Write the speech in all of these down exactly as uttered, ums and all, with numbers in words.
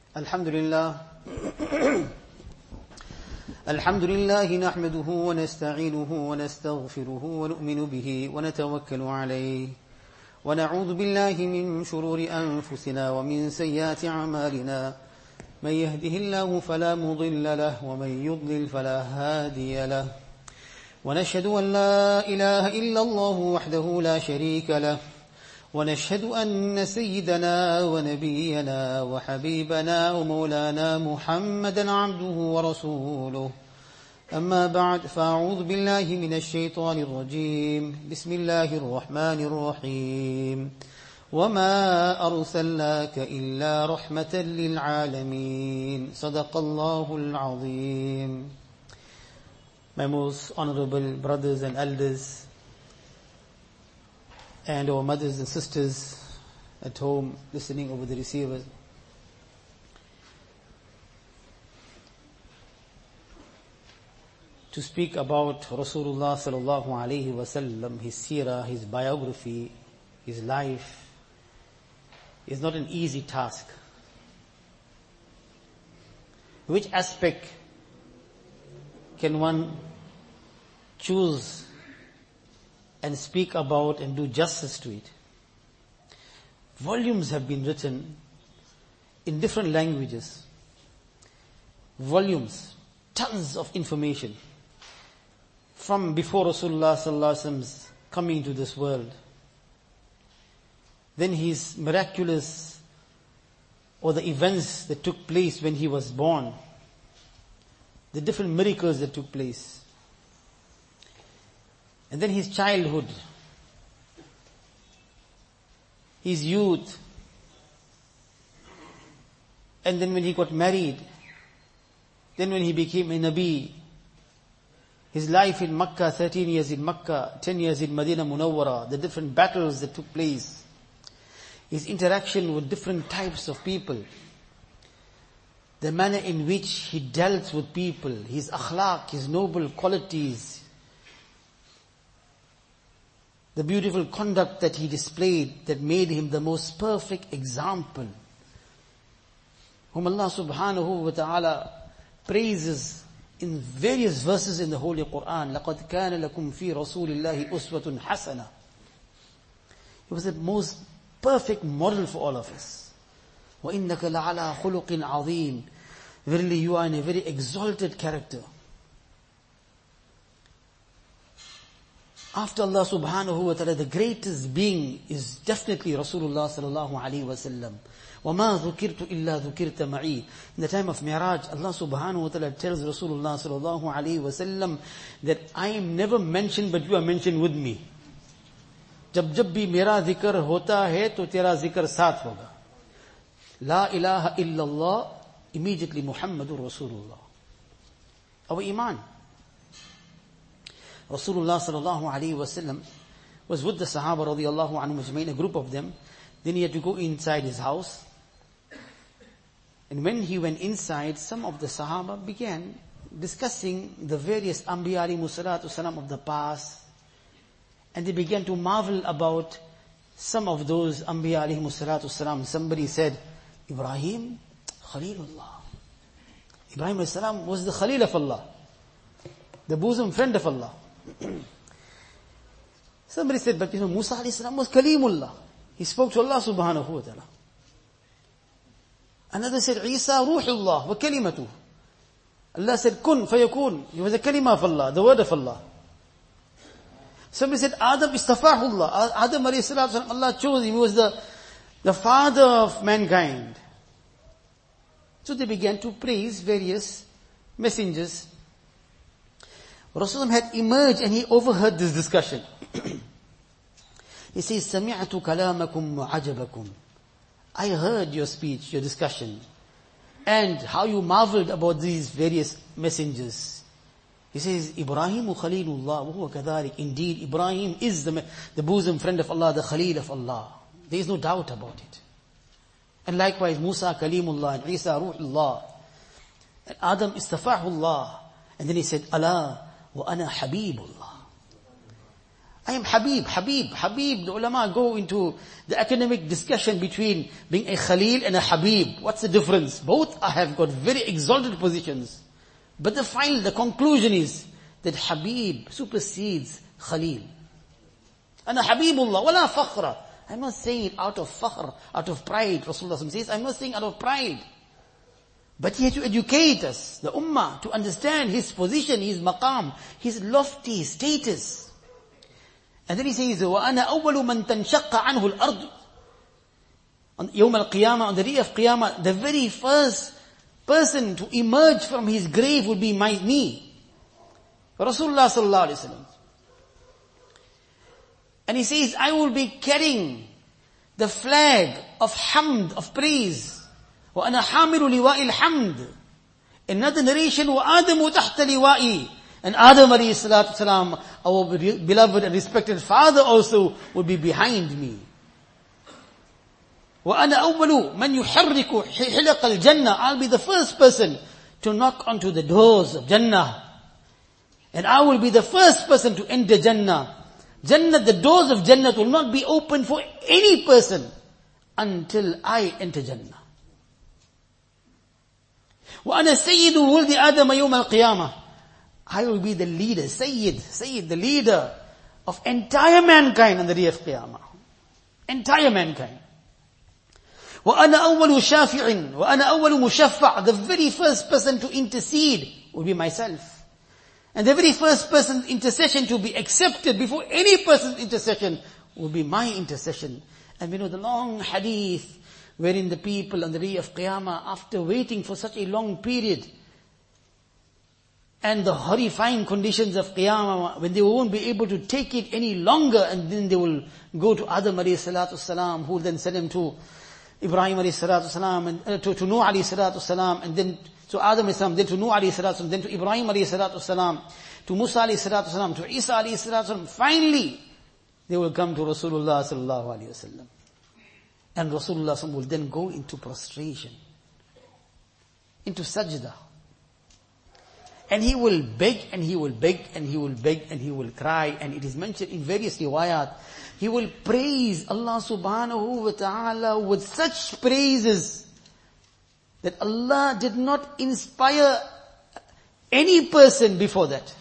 الحمد لله الحمد لله نحمده ونستعينه ونستغفره ونؤمن به ونتوكل عليه ونعوذ بالله من شرور أنفسنا ومن سيئات أعمالنا من يهده الله فلا مضل له ومن يضلل فلا هادي له ونشهد أن لا إله إلا الله وحده لا شريك له ونشهد أن سيدنا ونبينا وحبيبنا ومولانا محمدا عبده ورسوله أما بعد فأعوذ بالله من الشيطان الرجيم بسم الله الرحمن الرحيم وما أرسلناك إلا رحمة للعالمين صدق الله العظيم. My most honorable brothers and elders and our mothers and sisters at home listening over the receivers, to speak about Rasulullah sallallahu alaihi wasallam, his seerah, his biography, his life, is not an easy task. Which aspect can one choose and speak about and do justice to it? Volumes have been written in different languages. Volumes, tons of information from before Rasulullah sallallahu alaihi wasallam's coming to this world. Then his miraculous, or the events that took place when he was born, the different miracles that took place. And then his childhood, his youth, and then when he got married, then when he became a Nabi, his life in Makkah, thirteen years in Makkah, ten years in Medina Munawwara, the different battles that took place, his interaction with different types of people, the manner in which he dealt with people, his akhlaq, his noble qualities, the beautiful conduct that he displayed that made him the most perfect example, whom Allah subhanahu wa ta'ala praises in various verses in the Holy Quran. لَقَدْ كَانَ لَكُمْ فِي رَسُولِ اللَّهِ أُسْوَةٌ حَسَنَةٌ. He was the most perfect model for all of us. وَإِنَّكَ لَعَلَىٰ خُلُقٍ عَظِيمٍ. Verily you are in a very exalted character. After Allah subhanahu wa ta'ala, the greatest being is definitely Rasulullah sallallahu alaihi wasallam. وَمَا ذُكِرْتُ إِلَّا ذُكِرْتَ مَعِي. In the time of Mi'raj, Allah subhanahu wa ta'ala tells Rasulullah sallallahu alaihi wasallam that I am never mentioned but you are mentioned with me. जब जब भी मेरा जिक्र होता है तो तेरा जिक्र साथ होगा. La ilaha illallah, immediately Muhammadur Rasulullah. Our iman. Rasulullah sallallahu alaihi wasallam was with the Sahaba radiyallahu anhum ajmain, a group of them. Then he had to go inside his house. And when he went inside, some of the Sahaba began discussing the various Anbiya alayhimu salatu salam of the past. And they began to marvel about some of those Anbiya alayhimu salatu salam. Somebody said, Ibrahim, Khalilullah. Ibrahim alayhi salam was the Khalil of Allah, the bosom friend of Allah. Somebody said, but you know, Musa alayhi salam was Kalimullah. He spoke to Allah subhanahu wa ta'ala. Another said, Isa Ruhullah wa kalimatuh. Allah said, Kun fayakun. He was a kalima of Allah, the word of Allah. Somebody said, Adam istafahullah. Adam alayhi salam, Allah chose him. He was the, the father of mankind. So they began to praise various messengers. Rasulullah had emerged and he overheard this discussion. He says, Sami'atu kalamakum wa ajabakum. I heard your speech, your discussion, and how you marveled about these various messengers. He says, Ibrahimu Khalilullah wa huwa kadhalik. Indeed, Ibrahim is the, the bosom friend of Allah, the Khalil of Allah. There is no doubt about it. And likewise, Musa Kalimullah and Isa Ruhullah. And Adam Istafahullah. And then he said, Allah wa ana Habibullah. I am Habib, Habib, Habib. The ulama go into the academic discussion between being a Khalil and a Habib. What's the difference? Both have got very exalted positions. But the final, the conclusion is that Habib supersedes Khalil. Ana Habibullah, wala fakhra. I'm not saying it out of fakhr, out of pride. Rasulullah says, I'm not saying out of pride. But he had to educate us, the ummah, to understand his position, his maqam, his lofty status. And then he says, وَأَنَا أَوَّلُ مَنْ تَنْشَقَّ عَنْهُ الْأَرْضُ. On Yawm al-Qiyamah, on the day of Qiyamah, the very first person to emerge from his grave will be my, me. Rasulullah sallallahu alayhi wa sallam. And he says, I will be carrying the flag of hamd, of praise. وَأَنَا حَامِلُ لِوَاءِ الْحَمْدِ. Another narration, وَآدَمُ تَحْتَ لِوَائِي. And Adam alayhi salatu salam, our beloved and respected father also would be behind me. وَأَنَا أَوَّلُ مَنْ يُحَرِّكُ حِلَقَ الْجَنَّةِ. I'll be the first person to knock onto the doors of Jannah. And I will be the first person to enter Jannah. Jannah, the doors of Jannah will not be open for any person until I enter Jannah. وَأَنَا سَيِّدُ وُلْدِ آدَمَ يَوْمَ الْقِيَامَةِ. I will be the leader, Sayyid, Sayyid, the leader of entire mankind on the day of Qiyamah. Entire mankind. وَأَنَا أَوَّلُ شَافِعٍ وَأَنَا أَوَّلُ مُشَفَّعٍ. The very first person to intercede will be myself. And the very first person's intercession to be accepted before any person's intercession will be my intercession. And we know the long hadith wherein the people on the day of Qiyamah, after waiting for such a long period, and the horrifying conditions of Qiyamah, when they won't be able to take it any longer, and then they will go to Adam alayhi salatu salam, who will then send them to Ibrahim alayhi salatu salam, and uh, to, to Nuh alayhi salatu salam, and then to Adam alayhi salam, then to Nuh alayhi salatu salam, then to Ibrahim alayhi salatu salam, to Musa alayhi salatu salam, to Isa alayhi salatu salam. Finally, they will come to Rasulullah sallallahu alayhi wasallam. And Rasulullah will then go into prostration, into sajda. And he will beg, and he will beg, and he will beg, and he will cry. And it is mentioned in various riwayat. He will praise Allah subhanahu wa ta'ala with such praises that Allah did not inspire any person before that.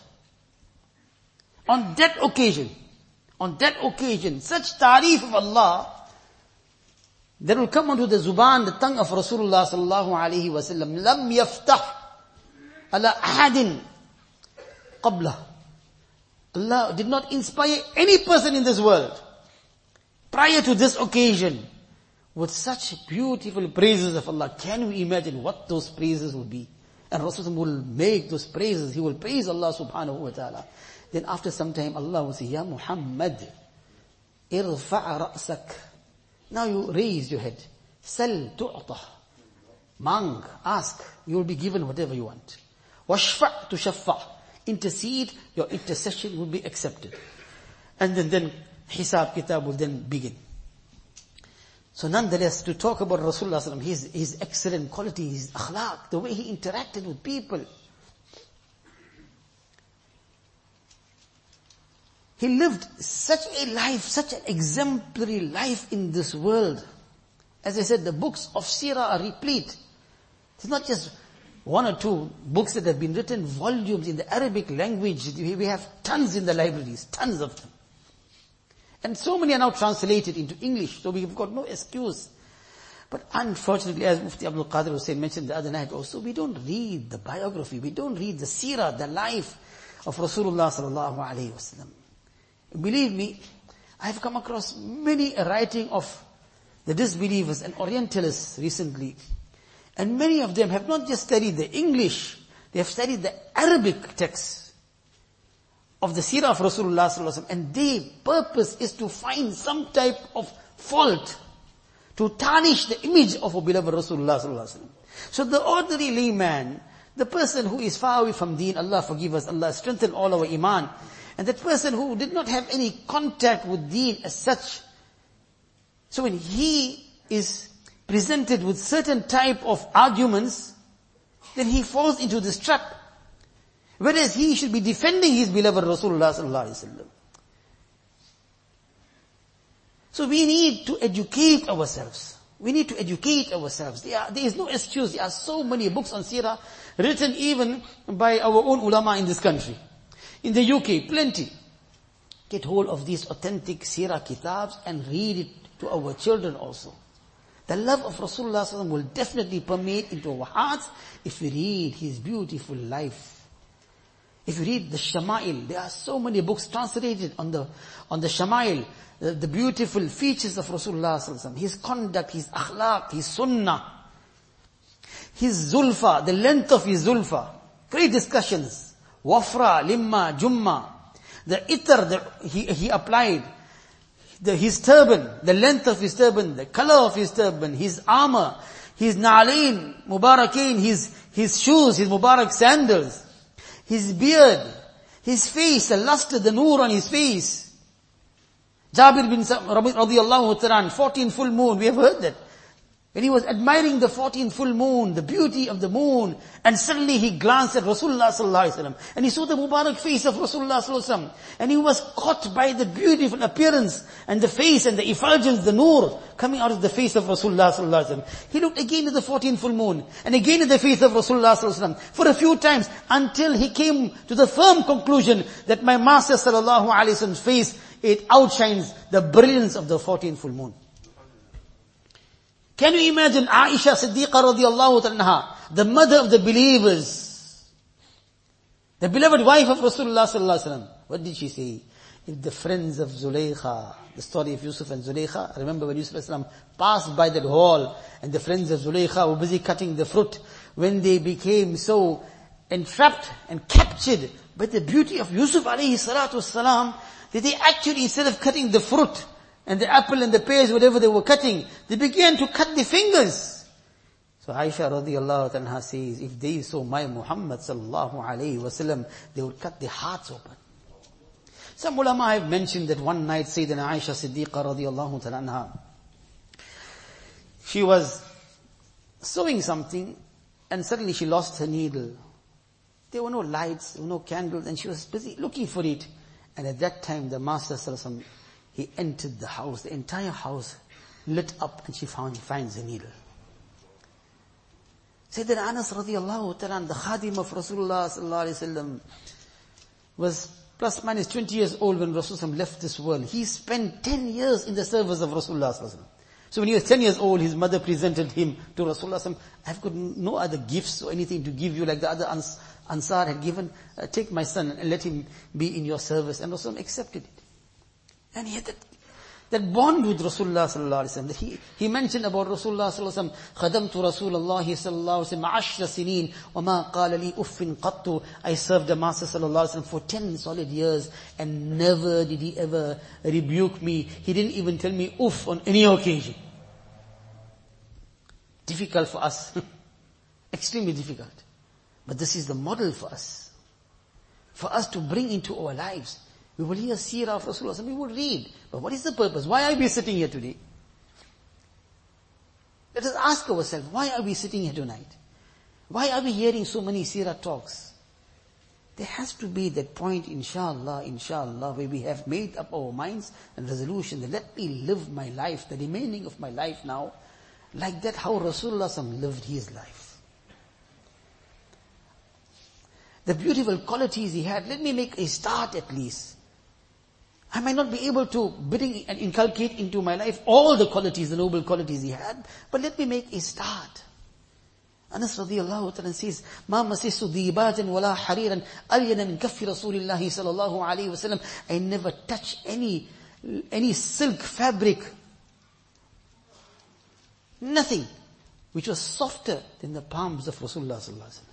On that occasion, on that occasion, such tarif of Allah, that will come onto the zuban, the tongue of Rasulullah sallallahu alayhi wa sallam. Lam yaftah ala ahadin qablah. Allah did not inspire any person in this world prior to this occasion with such beautiful praises of Allah. Can we imagine what those praises would be? And Rasulullah will make those praises. He will praise Allah subhanahu wa ta'ala. Then after some time Allah will say, Ya Muhammad, irfa' ra'sak. Now you raise your head. Sal tu'ta. Mang, ask. You will be given whatever you want. Washfa' tushaffa'. Intercede, your intercession will be accepted. And then, then Hisab Kitab will then begin. So nonetheless, to talk about Rasulullah sallallahu alaihi wasallam, his, his excellent quality, his akhlaq, the way he interacted with people. He lived such a life, such an exemplary life in this world. As I said, the books of Sirah are replete. It's not just one or two books that have been written, volumes in the Arabic language. We have tons in the libraries, tons of them. And so many are now translated into English, so we've got no excuse. But unfortunately, as Mufti Abdul Qadir Hussain mentioned the other night also, we don't read the biography, we don't read the Sirah, the life of Rasulullah sallallahu alayhi wasallam. Believe me, I've come across many a writing of the disbelievers and Orientalists recently. And many of them have not just studied the English, they have studied the Arabic texts of the Sirah of Rasulullah sallallahu alaihi wasallam. And their purpose is to find some type of fault, to tarnish the image of our beloved Rasulullah sallallahu alaihi wasallam. So the ordinary layman, the person who is far away from deen, Allah forgive us, Allah strengthen all our iman. And that person who did not have any contact with deen as such, so when he is presented with certain type of arguments, then he falls into this trap. Whereas he should be defending his beloved Rasulullah sallallahu alaihi wasallam. So we need to educate ourselves. We need to educate ourselves. There, are, there is no excuse. There are so many books on seerah written even by our own ulama in this country. In the U K, plenty. Get hold of these authentic seerah kitabs and read it to our children also. The love of Rasulullah sallallahu alaihi wasallam will definitely permeate into our hearts if we read his beautiful life. If you read the Shama'il, there are so many books translated on the, on the Shama'il, the, the beautiful features of Rasulullah sallallahu alaihi wasallam, his conduct, his akhlaq, his sunnah, his zulfa, the length of his zulfa. Great discussions. Wafra, limma, jumma. The itar that he, he applied. The, his turban, the length of his turban, the color of his turban, his armor, his na'alain, mubarakain, his, his shoes, his mubarak sandals, his beard, his face, the luster, the noor on his face. Jabir bin radiyallahu ta'ala, fourteen full moon, we have heard that. When he was admiring the fourteenth full moon, the beauty of the moon, and suddenly he glanced at Rasulullah sallallahu alaihi wasallam, and he saw the mubarak face of Rasulullah sallallahu alaihi wasallam, and he was caught by the beautiful appearance, and the face, and the effulgence, the noor, coming out of the face of Rasulullah sallallahu alaihi wasallam. He looked again at the fourteenth full moon, and again at the face of Rasulullah sallallahu alaihi wasallam, for a few times, until he came to the firm conclusion that my Master sallallahu alaihi wasallam's face, it outshines the brilliance of the fourteenth full moon. Can you imagine Aisha Siddiqa radiallahu anha, the mother of the believers, the beloved wife of Rasulullah sallallahu alaihi wasallam? What did she say? If the friends of Zulaykha, the story of Yusuf and Zulaykha, remember when Yusuf alayhi salam passed by that hall and the friends of Zulaykha were busy cutting the fruit, when they became so entrapped and captured by the beauty of Yusuf alayhi salatu salam, that they actually, instead of cutting the fruit, and the apple and the pears, whatever they were cutting, they began to cut their fingers. So Aisha radiallahu anha says, if they saw my Muhammad sallallahu alayhi wasallam, they would cut their hearts open. Some ulama have mentioned that one night Sayyidina Aisha Siddiqa radiallahu anha, she was sewing something and suddenly she lost her needle. There were no lights, there were no candles, and she was busy looking for it. And at that time the Master sallallahu alaihi wasallam, he entered the house, the entire house lit up, and she found, finds a needle. Sayyidina Anas radiallahu ta'ala, the khadim of Rasulullah sallallahu alayhi wasallam, was plus minus twenty years old when Rasulullah left this world. He spent ten years in the service of Rasulullah sallallahu alayhi wasallam. So when he was ten years old, his mother presented him to Rasulullah sallallahu alayhi wasallam. I've got no other gifts or anything to give you like the other Ans- Ansar had given. Uh, take my son and let him be in your service. And Rasulullah accepted it. And he had that, that bond with Rasulullah sallallahu alaihi wasallam. That he, he mentioned about Rasulullah sallallahu alaihi wasallam, خَدَمْتُ رَسُولَ اللَّهِ صَلَّى اللَّهُ عَلَيْهِ وَسَلَّمَ عَشْرَ سِنِينَ وَمَا قَالَ لِي أُفٍّ قَطُّ. I served the Master sallallahu alaihi wasallam for ten solid years, and never did he ever rebuke me. He didn't even tell me uff on any occasion. Difficult for us. Extremely difficult. But this is the model for us. For us to bring into our lives. We will hear seerah of Rasulullah, we will read. But what is the purpose? Why are we sitting here today? Let us ask ourselves, why are we sitting here tonight? Why are we hearing so many seerah talks? There has to be that point, inshallah, inshallah, where we have made up our minds and resolution that let me live my life, the remaining of my life now, like that how Rasulullah lived his life. The beautiful qualities he had, let me make a start at least. I might not be able to bring and inculcate into my life all the qualities, the noble qualities he had, but let me make a start. Anas radiyallahu ta'ala says, مَا مَسِسُ ذِيبَاتٍ وَلَا حَرِيرًا أَلْيَنَ مِنْ كَفِّ رَسُولِ اللَّهِ صَلَى اللَّهُ عَلَيْهِ وَسَلَّمَ. I never touch any, any silk fabric, nothing, which was softer than the palms of Rasulullah sallallahu alaihi wasallam.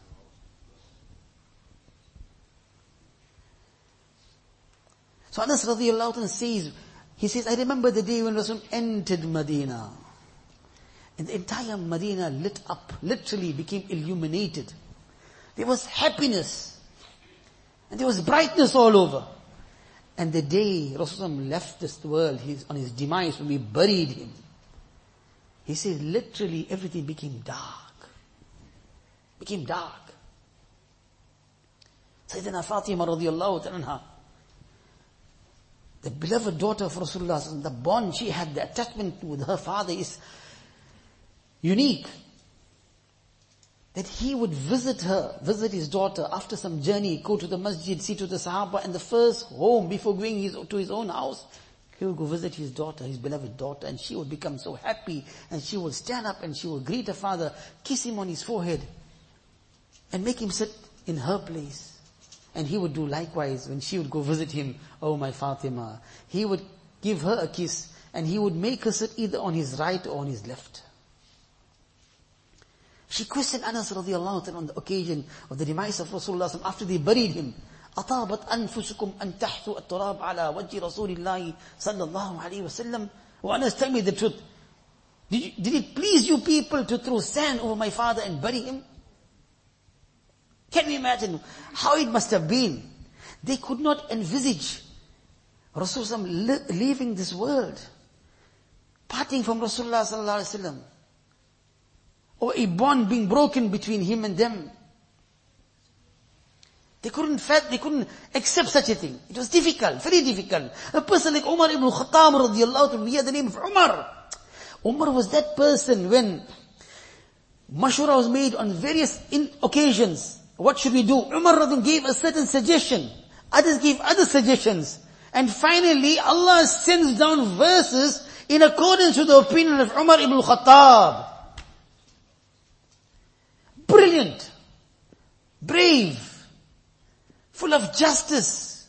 So Anas radiallahu anhu says, he says, I remember the day when Rasul entered Medina. And the entire Medina lit up, literally became illuminated. There was happiness. And there was brightness all over. And the day Rasul left this world, his, on his demise, when we buried him, he says literally everything became dark. Became dark. Sayyidina Fatima radiallahu anha, the beloved daughter of Rasulullah, the bond she had, the attachment with her father is unique. That he would visit her, visit his daughter after some journey, go to the masjid, see to the Sahaba, and the first home before going his, to his own house, he would go visit his daughter, his beloved daughter, and she would become so happy, and she would stand up and she would greet her father, kiss him on his forehead, and make him sit in her place. And he would do likewise when she would go visit him, oh my Fatima. He would give her a kiss, and he would make her sit either on his right or on his left. She questioned Anas radiallahu anhu on the occasion of the demise of Rasulullah after they buried him. أَطَابَتْ أَنفُسُكُمْ أَن تَحْثُوا التُّرَابَ عَلَى وَجْهِ رَسُولِ اللَّهِ صَلَّى اللَّهُ عَلَيْهِ وَسَلَّمَ. Oh Anas, tell me the truth. Did, you, did it please you people to throw sand over my father and bury him? Can you imagine how it must have been? They could not envisage Rasulullah leaving this world, parting from Rasulullah sallallahu alaihi wasallam, or a bond being broken between him and them. They couldn't felt, they couldn't accept such a thing. It was difficult, very difficult. A person like Umar ibn Khattab radiallahu anhu, he had the name of Umar. Umar was that person when mashura was made on various in occasions. What should we do? Umar radiallahu gave a certain suggestion. Others gave other suggestions. And finally, Allah sends down verses in accordance with the opinion of Umar ibn Khattab. Brilliant, brave, full of justice.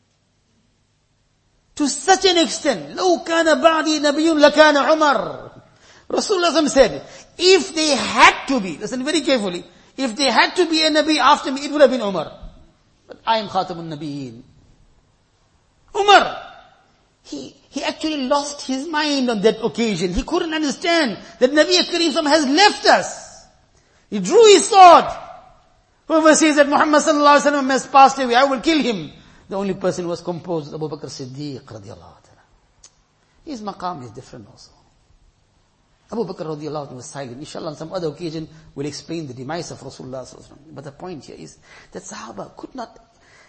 To such an extent, لو كان بعدي نبي لكان عمر. Rasulullah said, if they had to be, listen very carefully, if they had to be a Nabi after me, it would have been Umar. But I am Khatamun Nabiyyin. Umar, he, he actually lost his mind on that occasion. He couldn't understand that Nabi Kareem has left us. He drew his sword. Whoever says that Muhammad sallallahu alaihi wasallam has passed away, I will kill him. The only person who was composed was Abu Bakr Siddiq radiallahu ta'ala. His maqam is different also. Abu Bakr radiallahu ta'ala was silent. Inshallah on some other occasion we'll explain the demise of Rasulullah sallallahu alaihi wasallam. But the point here is that Sahaba could not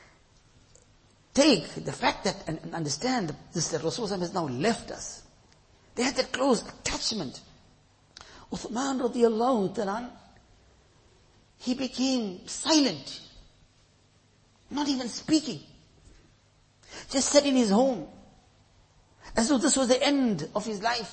take the fact that and, and understand this, that Rasulullah has now left us. They had that close attachment. Uthman radiallahu ta'ala, he became silent, not even speaking, just sat in his home, as though this was the end of his life.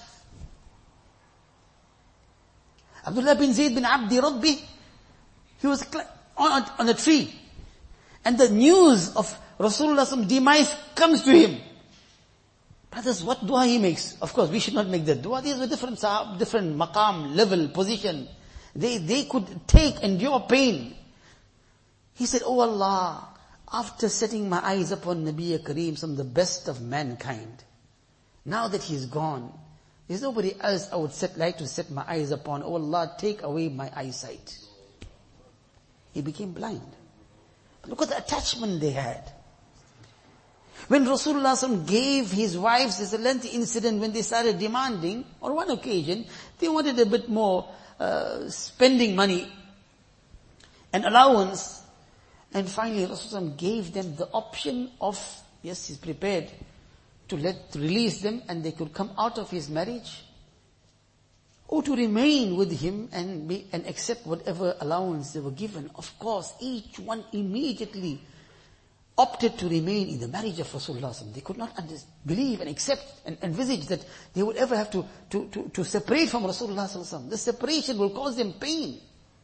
Abdullah bin Zayd bin Abdi Rabbi, he was on, on a tree, and the news of Rasulullah's demise comes to him. Brothers, what dua he makes? Of course, we should not make that dua. These were different sahab, different maqam, level, position. They, they could take, endure pain. He said, oh Allah, after setting my eyes upon Nabi Kareem, some of the best of mankind, now that he's gone, there's nobody else I would set, like to set my eyes upon. Oh Allah, take away my eyesight. He became blind. But look at the attachment they had. When Rasulullah gave his wives, there's a lengthy incident when they started demanding, on one occasion, they wanted a bit more uh, spending money and allowance. And finally Rasulullah gave them the option of, yes, he's prepared to let, to release them and they could come out of his marriage, or to remain with him and be, and accept whatever allowance they were given. Of course, each one immediately opted to remain in the marriage of Rasulullah. They could not under, believe and accept and envisage that they would ever have to, to, to, to separate from Rasulullah. The separation will cause them pain.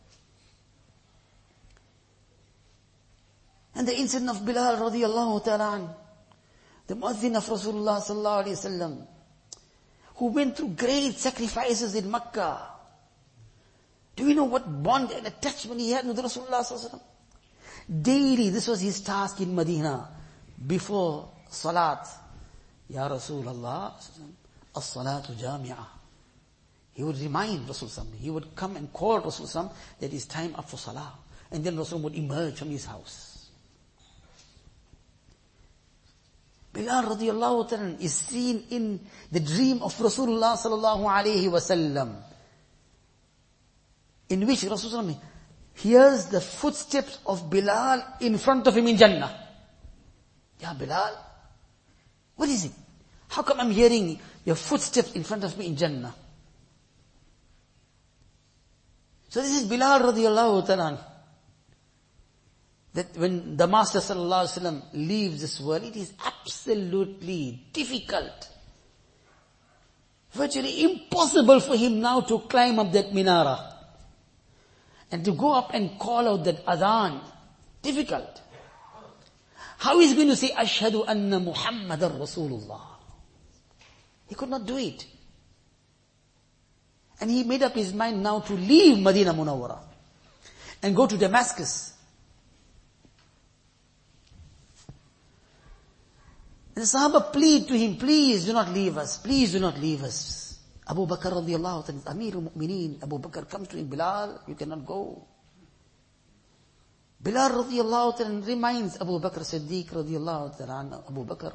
And the incident of Bilal radiallahu ta'ala, the muazzin of Rasulullah sallallahu alayhi wasallam, who went through great sacrifices in Makkah. Do you know what bond and attachment he had with Rasulullah sallallahu alayhi wasallam? Daily, this was his task in Medina, before Salat. Ya Rasulullah, as-salatu jami'ah. He would remind Rasulullah, he would come and call Rasulullah that it's time up for Salah. And then Rasulullah would emerge from his house. Bilal radiallahu ta'ala is seen in the dream of Rasulullah sallallahu alayhi wasallam, in which Rasulullah hears the footsteps of Bilal in front of him in Jannah. Ya Bilal, What is it? How come I'm hearing your footsteps in front of me in Jannah? So this is Bilal radiallahu ta'ala. That when the Master sallallahu alaihi wasallam leaves this world, it is absolutely difficult, virtually impossible for him now to climb up that minara and to go up and call out that adhan. Difficult. How is he going to say, Ashhadu anna Muhammadan Rasulullah? He could not do it. And he made up his mind now to leave Medina Munawwara and go to Damascus. And the Sahaba plead to him, please do not leave us, please do not leave us. Abu Bakr radiallahu ta'ala, Amirul Mu'mineen, Abu Bakr comes to him, Bilal, you cannot go. Bilal radiallahu ta'ala reminds Abu Bakr Siddiq radiallahu ta'ala, Abu Bakr,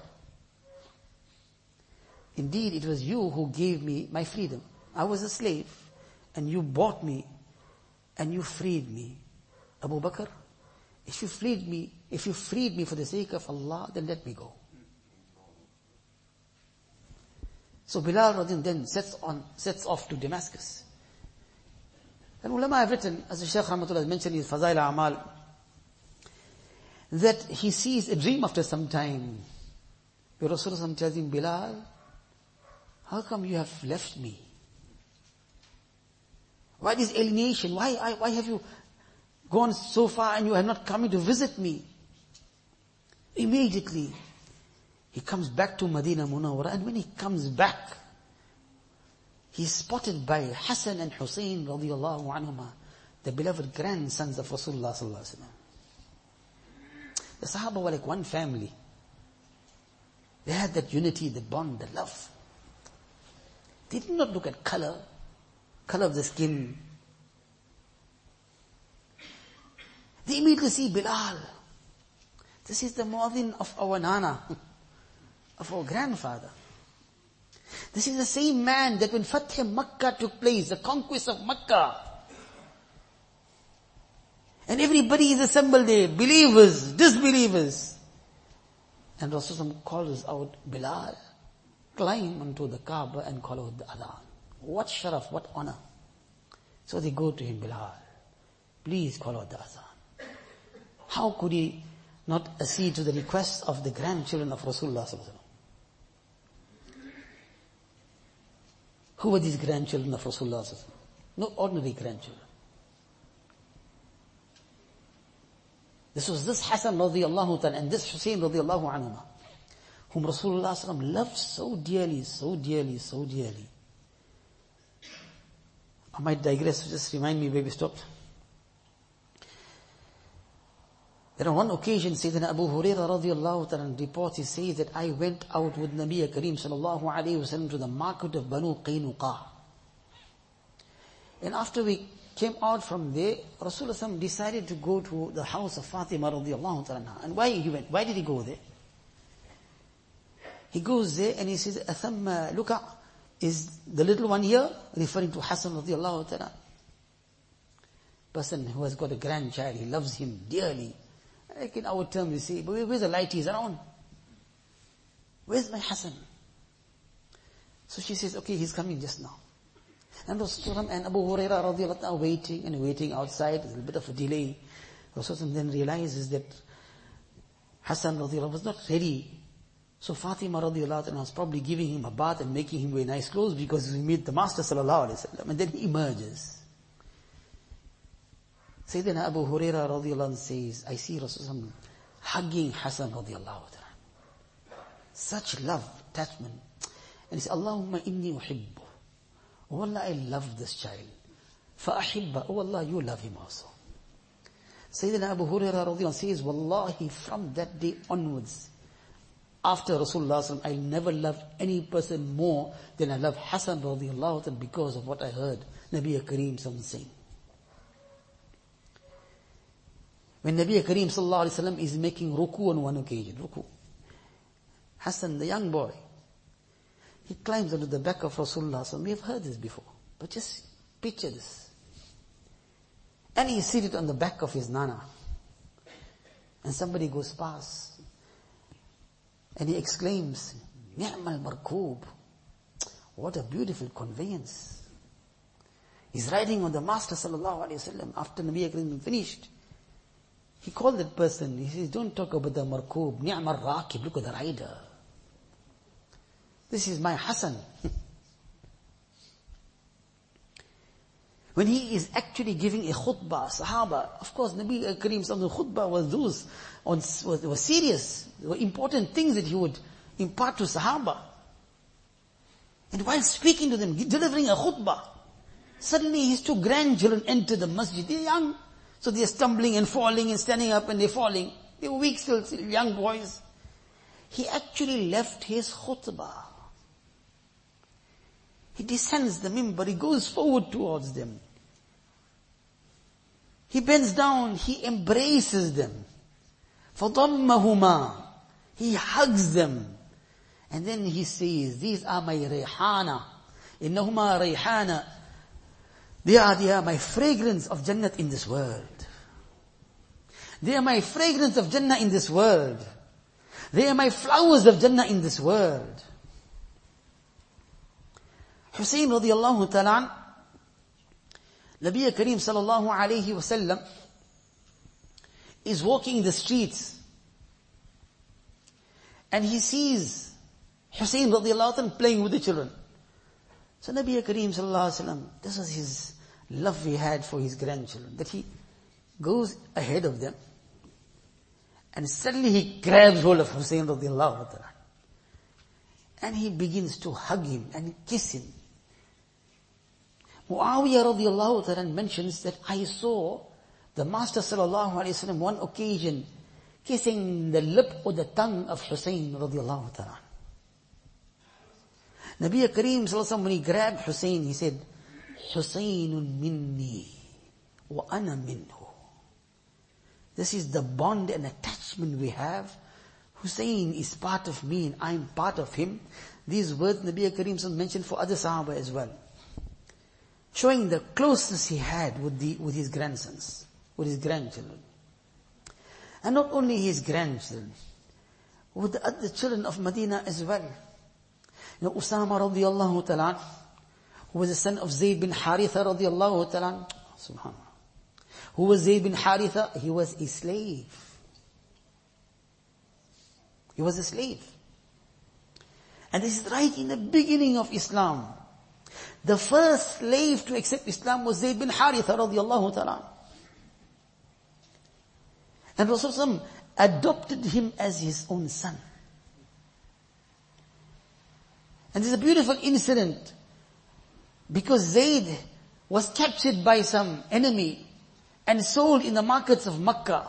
indeed it was you who gave me my freedom. I was a slave, and you bought me, and you freed me. Abu Bakr, if you freed me, if you freed me for the sake of Allah, then let me go. So Bilal Radin then sets on, sets off to Damascus. And ulama have written, as the Shaykh Rahmatullah has mentioned in his Fazail A'mal, that he sees a dream after some time, where Rasulullah tells him, Bilal, how come you have left me? Why this alienation? Why, why, why have you gone so far and you have not come to visit me? Immediately, he comes back to Medina Munawwara, and when he comes back, he's spotted by Hassan and Hussein radiallahu anhuma, the beloved grandsons of Rasulullah sallallahu alaihi wasallam. The Sahaba were like one family. They had that unity, that bond, that love. They did not look at color, color of the skin. They immediately see Bilal. This is the muadhin of our Nana, of our grandfather. This is the same man that when Fath Makkah took place, the conquest of Makkah, and everybody is assembled there, believers, disbelievers. And Rasulullah calls out, Bilal, climb onto the Kaaba and call out the adhan. What sharaf, what honor. So they go to him, Bilal, please call out the adhan. How could he not accede to the request of the grandchildren of Rasulullah sallallahu alaihi wasallam? Who were these grandchildren of Rasulullah sallallahu alaihi wasallam? No ordinary grandchildren. This was this Hassan radiallahu ta'ala and this Hussein radiallahu anhuma, whom Rasulullah sallallahu alaihi wasallam loved so dearly, so dearly, so dearly. I might digress, just remind me where we stopped. Then on one occasion, Sayyidina Abu Hurairah radiallahu ta'ala reports, he says that I went out with Nabi Kareem sallallahu alayhi wa sallam to the market of Banu Qaynuqa. And after we came out from there, Rasulullah decided to go to the house of Fatima radiallahu ta'ala. And why he went? Why did he go there? He goes there and he says, Athamma Luka, is the little one here? Referring to Hassan radiallahu ta'ala. Person who has got a grandchild, he loves him dearly. Like in our term we say, but where's the light? He's around. Where's my Hassan? So she says, okay, he's coming just now. And Rasulullah and Abu Hurairah radiallahu ta'ala waiting and waiting outside. There's a bit of a delay. Rasulullah then realizes that Hassan radiallahu was not ready. So Fatima radiallahu ta'ala was probably giving him a bath and making him wear nice clothes because he meet the Master sallallahu alayhi wa sallam. And then he emerges. Sayyidina Abu Hurairah radiallahu anhu says, I see Rasulullah hugging Hassan radiallahu ta'ala. Such love, attachment. And he says, Allahumma inni uhibbu. Oh Allah, I love this child. Fa'ahibba. Oh Allah, you love him also. Sayyidina Abu Hurairah radiallahu anhu says, Wallahi, from that day onwards, after Rasulullah, I never loved any person more than I love Hassan radiallahu ta'ala because of what I heard Nabi Kareem saying. When Nabi Kareem sallallahu alaihi wasallam is making ruku on one occasion, ruku, Hassan, the young boy, he climbs onto the back of Rasulullah. We have heard this before, but just picture this. And he is seated on the back of his nana. And somebody goes past. And he exclaims, Ni'mal markoob. What a beautiful conveyance. He's riding on the Master sallallahu alayhi wasallam after Nabi Akram finished. He called that person, he says, don't talk about the markoob, ni'mal rakib, look at the rider. This is my Hassan. When he is actually giving a khutbah, Sahaba, of course, Nabi Kareem sallallahu khutbah was those, on, was, were serious, they were important things that he would impart to Sahaba. And while speaking to them, delivering a khutbah, suddenly his two grandchildren enter the masjid. They're young, so they're stumbling and falling and standing up and they're falling. They were weak still, still young boys. He actually left his khutbah. He descends the mimbar, he goes forward towards them. He bends down, he embraces them. فَضَمَّهُمَا He hugs them. And then he says, these are my rayhana. إِنَّهُمَا rayhana. They are, they are my fragrance of Jannat in this world. They are my fragrance of Jannah in this world. They are my flowers of Jannah in this world. Hussein radiallahu ta'ala, Nabi Kareem sallallahu alayhi wa sallam is walking the streets and he sees Hussein radiallahu ta'ala playing with the children. So Nabi Kareem sallallahu alayhi wa sallam, this was his love he had for his grandchildren, that he goes ahead of them and suddenly he grabs hold of Hussein radiallahu ta'ala and he begins to hug him and kiss him. Muawiyah radiallahu ta'ala mentions that I saw the Master sallallahu alayhi wa sallam one occasion kissing the lip or the tongue of Hussein radiallahu ta'ala. Nabi Kareem sallallahu alayhi wa sallam, when he grabbed Hussein, he said, Husaynun minni wa ana minhu. This is the bond and attachment we have. Hussein is part of me and I'm part of him. These words Nabi Kareem sallallahu alayhi wa sallam mentioned for other Sahaba as well, showing the closeness he had with the, with his grandsons, with his grandchildren. And not only his grandchildren, with the other children of Medina as well. You know, Usama radiallahu ta'ala, who was the son of Zayd bin Haritha radiallahu ta'ala, subhanallah. Who was Zayd bin Haritha? He was a slave. He was a slave. And this is right in the beginning of Islam. The first slave to accept Islam was Zayd bin Haritha radiallahu ta'ala. And Rasulullah adopted him as his own son. And this is a beautiful incident, because Zayd was captured by some enemy and sold in the markets of Makkah.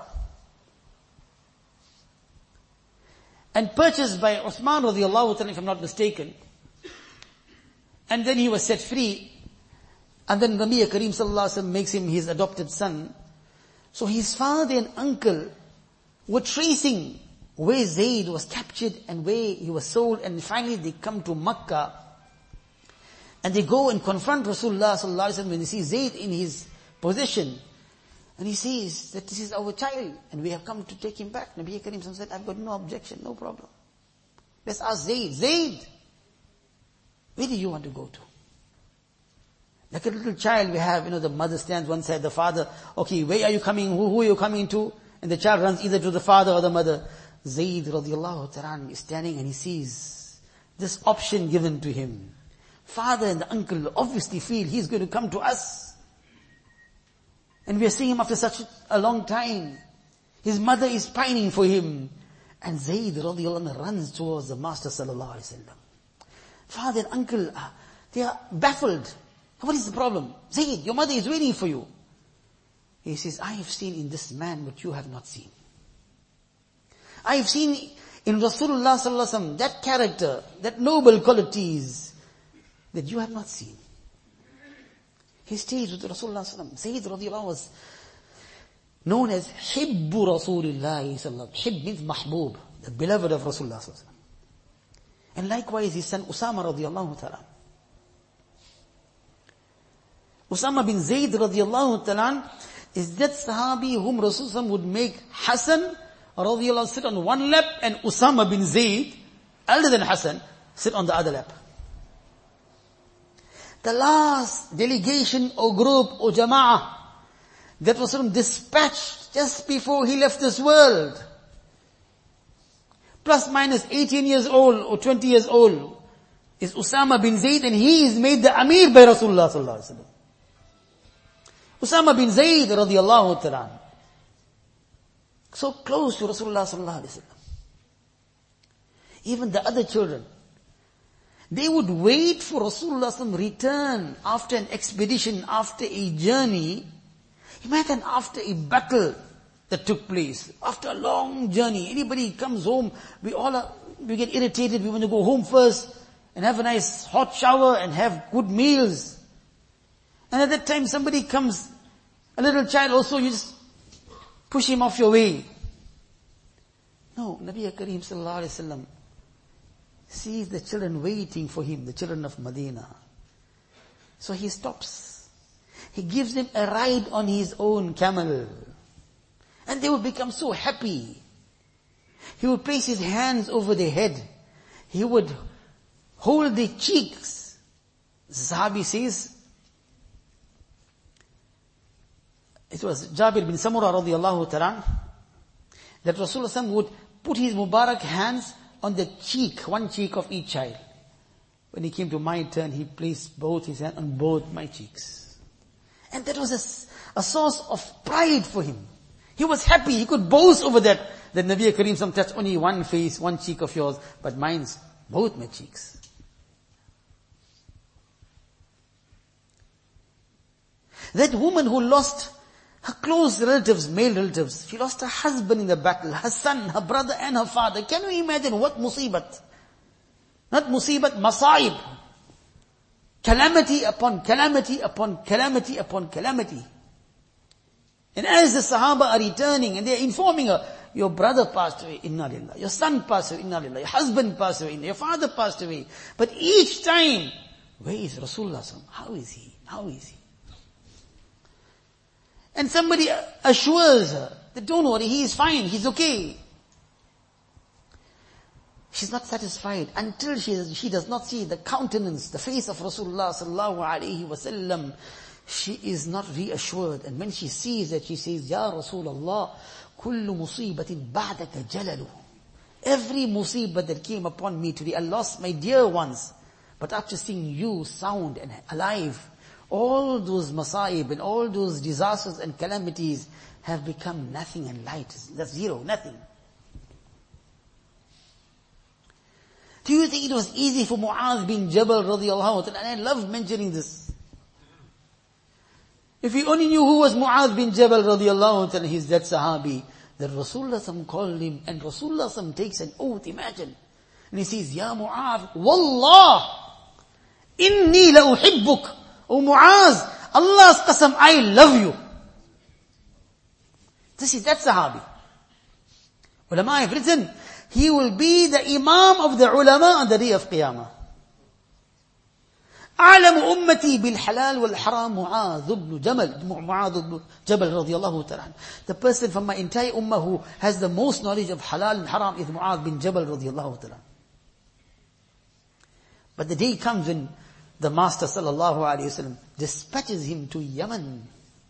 And purchased by Uthman radiallahu ta'ala, if I'm not mistaken. And then he was set free. And then Nabi Kareem sallallahu alaihi wasallam makes him his adopted son. So his father and uncle were tracing where Zayd was captured and where he was sold, and finally they come to Makkah. And they go and confront Rasulullah sallallahu alaihi wasallam when they see Zayd in his possession. And he says that this is our child and we have come to take him back. Nabi Kareem sallallahu alaihi wasallam said, I've got no objection, no problem. Let's ask Zayd. Zayd, where do you want to go to? Like a little child we have, you know, the mother stands one side, the father, okay, where are you coming, who, who are you coming to? And the child runs either to the father or the mother. Zayd radiallahu ta'ala is standing and he sees this option given to him. Father and the uncle obviously feel he's going to come to us. And we are seeing him after such a long time. His mother is pining for him. And Zayd radiallahu anhu runs towards the Master sallallahu alaihi wasallam. Father and uncle, they are baffled. What is the problem? Zayd, your mother is waiting for you. He says, I have seen in this man what you have not seen. I have seen in Rasulullah sallallahu alaihi wasallam that character, that noble qualities that you have not seen. He stays with Rasulullah sallallahu alaihi wasallam. Zayd radiallahu was known as Hibbu Rasulullah sallallahu alaihi wasallam. Hib means mahbub, the beloved of Rasulullah sallallahu alaihi wasallam. And likewise his son Usama radiallahu ta'ala. Usama bin Zayd radiallahu ta'ala is that Sahabi whom Rasulullah would make Hassan radiallahu sit on one lap and Usama bin Zayd, elder than Hassan, sit on the other lap. The last delegation or group or jama'ah that Rasulullah dispatched just before he left this world, plus minus eighteen years old or twenty years old, is Usama bin Zayd, and he is made the Amir by Rasulullah sallallahu alaihi wasallam. Usama bin Zayd radiyallahu ta'ala, so close to Rasulullah sallallahu alaihi wasallam. Even the other children, they would wait for Rasulullah's return after an expedition, after a journey. Imagine after a battle that took place, after a long journey, anybody comes home, we all are, we get irritated, we want to go home first and have a nice hot shower and have good meals. And at that time somebody comes, a little child also, you just push him off your way. No, Nabi Kareem sallallahu alaihi wasallam sees the children waiting for him, the children of Medina. So he stops. He gives them a ride on his own camel. And they will become so happy. He would place his hands over their head. He would hold their cheeks. The Sahabi says, it was Jabir bin Samurah radiyallahu ta'ala, that Rasulullah would put his Mubarak hands on the cheek, one cheek of each child. When he came to my turn, he placed both his hands on both my cheeks. And that was a, a source of pride for him. He was happy, he could boast over that, that Nabi Kareem some touched only one face, one cheek of yours, but mine's both my cheeks. That woman who lost her close relatives, male relatives, she lost her husband in the battle, her son, her brother and her father. Can you imagine what musibat? Not musibat, masaib. Calamity upon calamity upon calamity upon calamity. And as the Sahaba are returning and they are informing her, your brother passed away, inna lillah. Your son passed away, inna lillah. Your husband passed away, your father passed away. But each time, where is Rasulullah? How is he? How is he? And somebody assures her that don't worry, he is fine, he's okay. She's not satisfied until she, she does not see the countenance, the face of Rasulullah sallallahu alaihi wasallam. She is not reassured. And when she sees that, she says, Ya Rasulullah, kullu musibatin ba'daka jalalu. Every musibat that came upon me today, I lost my dear ones. But after seeing you sound and alive, all those masaib and all those disasters and calamities have become nothing and light. That's zero, nothing. Do you think it was easy for Mu'adh bin Jabal radiallahu ta'ala? And I love mentioning this. If you only knew who was Mu'adh bin Jabal radiallahu ta'ala, he's that Sahabi, that Rasulullah called him, and Rasulullah takes an oath, imagine. And he says, Ya Mu'adh, Wallah, inni la uhibbuk. O Mu'adh, Allah's qasam, I love you. This is that Sahabi. Ulama have written, he will be the Imam of the ulama on the day of Qiyamah. أعلم أمتي بالحلال والحرام معاذ بن جبل معاذ بن جبل رضي الله تعالى. The person from my entire ummah who has the most knowledge of halal and haram is Mu'adh bin Jabal رضي الله تعالى. But the day comes when the Master sallallahu alaihi wasallam dispatches him to Yemen.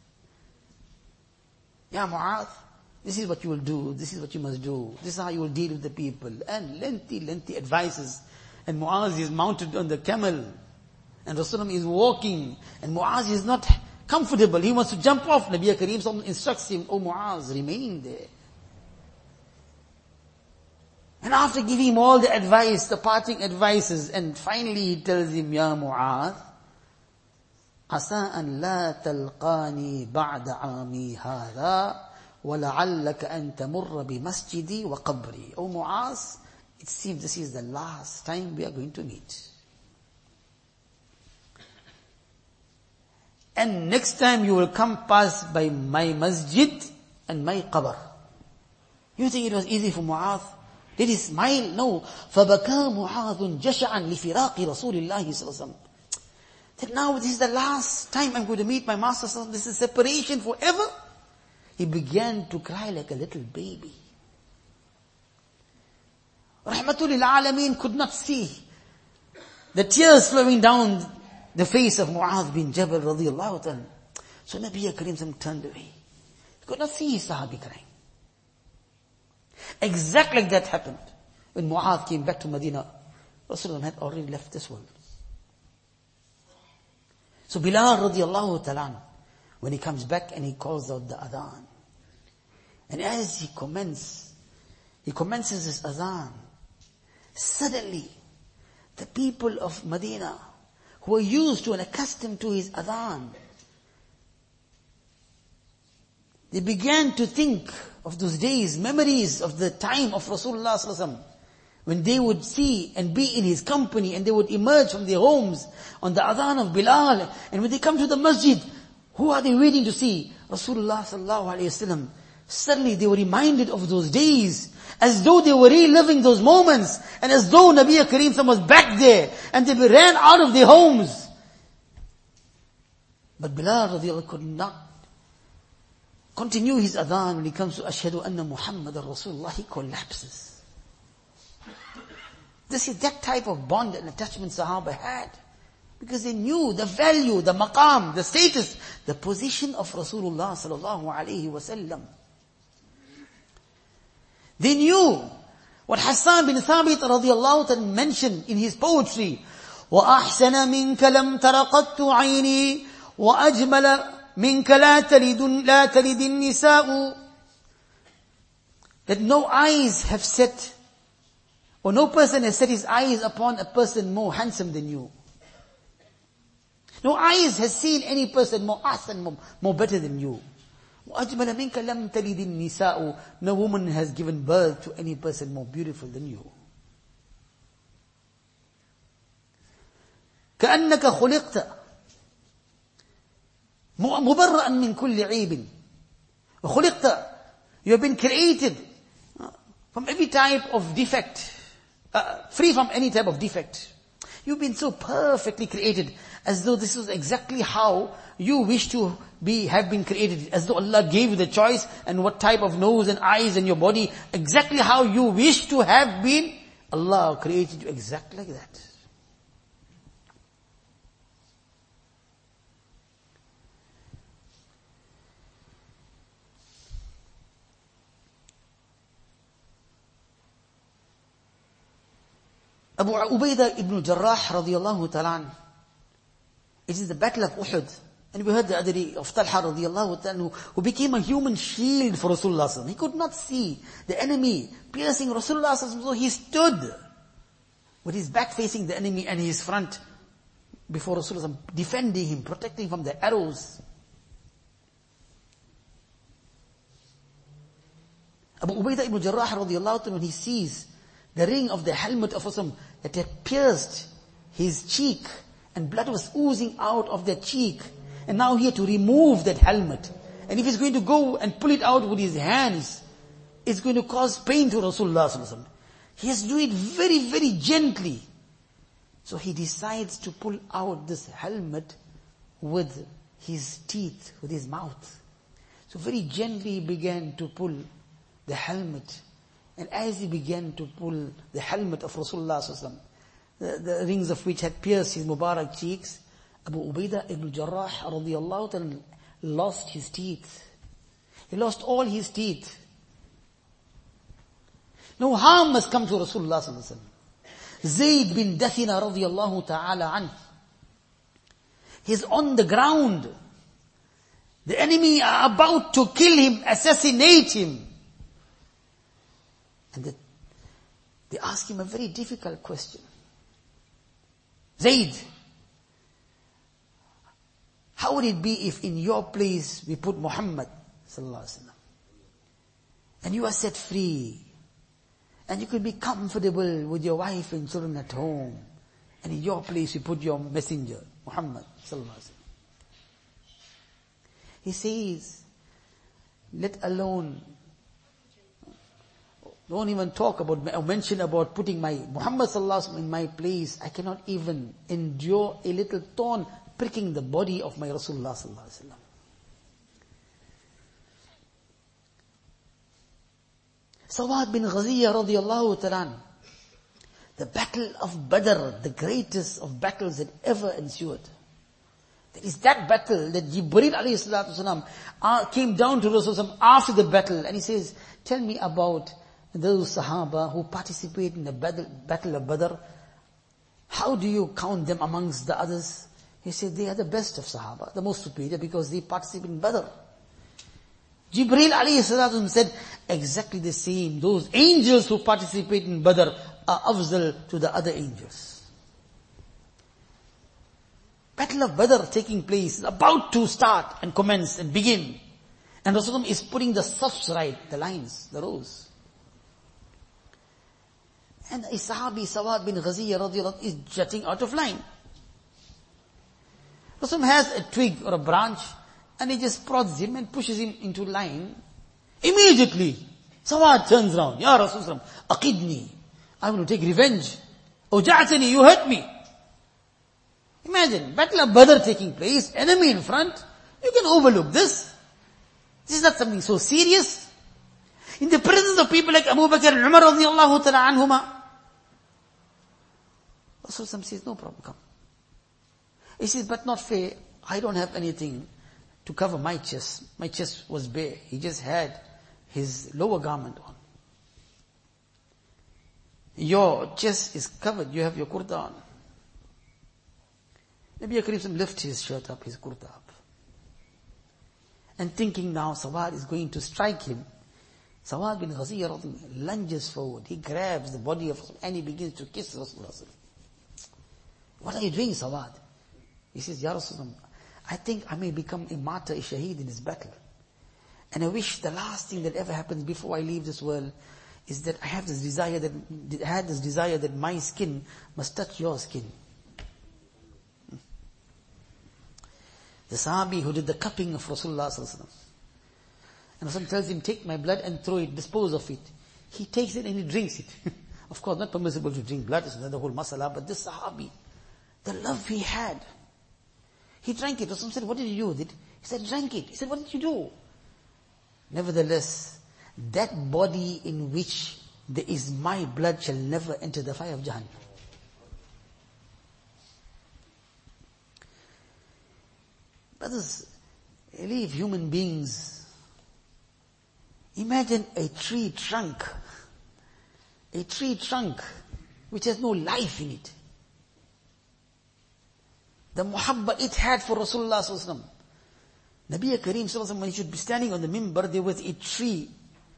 Ya Mu'adh, this is what you will do, this is what you must do, this is how you will deal with the people, and lengthy, lengthy advices. And Mu'adh is mounted on the camel, and Rasulullah is walking, and Mu'adh is not comfortable, he wants to jump off. Nabi Kareem instructs him, oh Mu'adh, remain there. And after giving him all the advice, the parting advices, and finally he tells him, Ya Mu'adh, عسى أن لا تلقاني بعد عامي هذا ولعلك أن تمر بمسجدي وقبري. O Mu'adh, it seems this is the last time we are going to meet. And next time you will come past by my masjid and my qabr. You think it was easy for Mu'adh? Did he smile? No. فَبَكَى مُعَاذٌ جَشَعًا لِفِرَاقِ رَسُولِ اللَّهِ صلى الله عليه وسلم. That now this is the last time I'm going to meet my Master. This is separation forever. He began to cry like a little baby. Rahmatul lil Alameen could not see the tears flowing down the face of Mu'adh bin Jabal radiyallahu ta'ala. So Nabi Kareem turned away. He could not see his Sahabi crying. Exactly like that happened when Mu'adh came back to Medina. Rasulullah had already left this world. So Bilal radiyallahu ta'ala, when he comes back and he calls out the adhan, and as he commences, he commences his adhan, suddenly the people of Medina, who were used to and accustomed to his adhan, they began to think of those days, memories of the time of Rasulullah sallallahu alaihi wasallam, when they would see and be in his company, and they would emerge from their homes on the adhan of Bilal, and when they come to the masjid, who are they waiting to see? Rasulullah sallallahu alaihi wasallam. Suddenly they were reminded of those days, as though they were reliving those moments, and as though Nabi Kareem was back there, and they ran out of their homes. But Bilal radiallahu could not continue his adhan when he comes to Ashhadu anna Muhammadan Rasulullah. He collapses. This is that type of bond and attachment Sahaba had. Because they knew the value, the maqam, the status, the position of Rasulullah sallallahu alaihi wasallam. They knew what Hassan bin Thabit radiyallahu ta'ala mentioned in his poetry. وَأَحْسَنَ مِنْكَ لَمْ تَرَقَتُّ عَيْنِي وَأَجْمَلَ مِنْكَ لَا تَلِدُ لَا تَلِدِ النِّسَاءُ. That no eyes have set, or no person has set his eyes upon a person more handsome than you. No eyes has seen any person more awesome, more, more better than you. وَأَجْمَلَ مِنْكَ لَمْ تَلِدِ النِّسَاءُ. No woman has given birth to any person more beautiful than you. كَأَنَّكَ خُلِقْتَ مُبَرَّأً مِنْ كُلِّ عِيبٍ. وَخُلِقْتَ. You have been created from every type of defect, uh, free from any type of defect. You've been so perfectly created, as though this was exactly how you wish to be, have been created. As though Allah gave you the choice and what type of nose and eyes in your body, exactly how you wish to have been, Allah created you exactly like that. Abu Ubaidah ibn Jarrah radiyallahu ta'ala, it is the battle of Uhud. And we heard the other day of Talha radiyallahu ta'ala, who became a human shield for Rasulullah. He could not see the enemy piercing Rasulullah, so he stood with his back facing the enemy and his front before Rasulullah, defending him, protecting from the arrows. Abu Ubaidah ibn Jarrah radiyallahu ta'ala, when he sees the ring of the helmet of Rasulullah that had pierced his cheek, and blood was oozing out of that cheek, and now he had to remove that helmet. And if he's going to go and pull it out with his hands, it's going to cause pain to Rasulullah. He has to do it very, very gently. So he decides to pull out this helmet with his teeth, with his mouth. So very gently he began to pull the helmet. And as he began to pull the helmet of Rasulullah, the, the rings of which had pierced his Mubarak cheeks, Abu Ubaidah ibn Jarrah radiyallahu ta'ala lost his teeth. He lost all his teeth. No harm has come to Rasulullah sallallahu alaihi wasallam. Zayd bin Dathina radiyallahu ta'ala anhu, he's on the ground. The enemy are about to kill him, assassinate him. And they, they ask him a very difficult question. Zayd, how would it be if in your place we put Muhammad sallallahu alaihi wasallam, and you are set free, and you could be comfortable with your wife and children at home, and in your place we put your messenger Muhammad sallallahu alaihi wasallam? He says, let alone, don't even talk about or mention about putting my Muhammad sallallahu alaihi wasallam in my place. I cannot even endure a little thorn pricking the body of my Rasulullah sallallahu alaihi wasallam. Sawad bin Ghaziyah radiyallahu ta'ala, The battle of Badr, the greatest of battles that ever ensued. It is that battle that Jibreel alayhi salatu wasalam uh, came down to Rasulullah after the battle, and he says, tell me about those Sahaba who participate in the battle, battle of Badr. How do you count them amongst the others? He said, they are the best of Sahaba, the most superior, because they participate in Badr. Jibreel alayhi salatu wasalam said, exactly the same. Those angels who participate in Badr are afzal to the other angels. Battle of Badr taking place, about to start and commence and begin. And Rasulullah is putting the safs right, the lines, the rows. And a Sahabi, Sawad bin Ghaziyah radiallahu is jutting out of line. Rasulullah has a twig or a branch, and he just prods him and pushes him into line. Immediately, Sawad turns around. Ya Rasulullah, aqidni. I want to take revenge. Uja'atani, you hurt me. Imagine, Battle of Badr taking place, enemy in front. You can overlook this. This is not something so serious. In the presence of people like Abu Bakr and Umar radiallahu ta'ala anhuma, Rasulullah says, no problem, come. He says, but not fair. I don't have anything to cover my chest. My chest was bare. He just had his lower garment on. Your chest is covered. You have your kurta on. Nabi Karim lifts his shirt up, his kurta up. And thinking now Sawad is going to strike him, Sawad bin Ghaziyah lunges forward. He grabs the body of Rasul and he begins to kiss Rasulullah. What are you doing, Sawad? He says, Ya Rasulullah, I think I may become a martyr, a shaheed in this battle. And I wish the last thing that ever happens before I leave this world is that I have this desire that, I had this desire that my skin must touch your skin. The Sahabi who did the cupping of Rasulullah sallallahu alaihi wasallam. And Rasulullah tells him, take my blood and throw it, dispose of it. He takes it and he drinks it. Of course, not permissible to drink blood, it's another whole masala, but this Sahabi, the love he had, he drank it. Rasulullah said, what did you do with it? He said, drank it. He said, what did you do? Nevertheless, that body in which there is my blood shall never enter the fire of Jahannam. Brothers, leave human beings. Imagine a tree trunk. A tree trunk which has no life in it. The muhabba it had for Rasulullah sallallahu alaihi wasallam. Nabi Kareem sallallahu alaihi wasallam, when he should be standing on the mimbar, there was a tree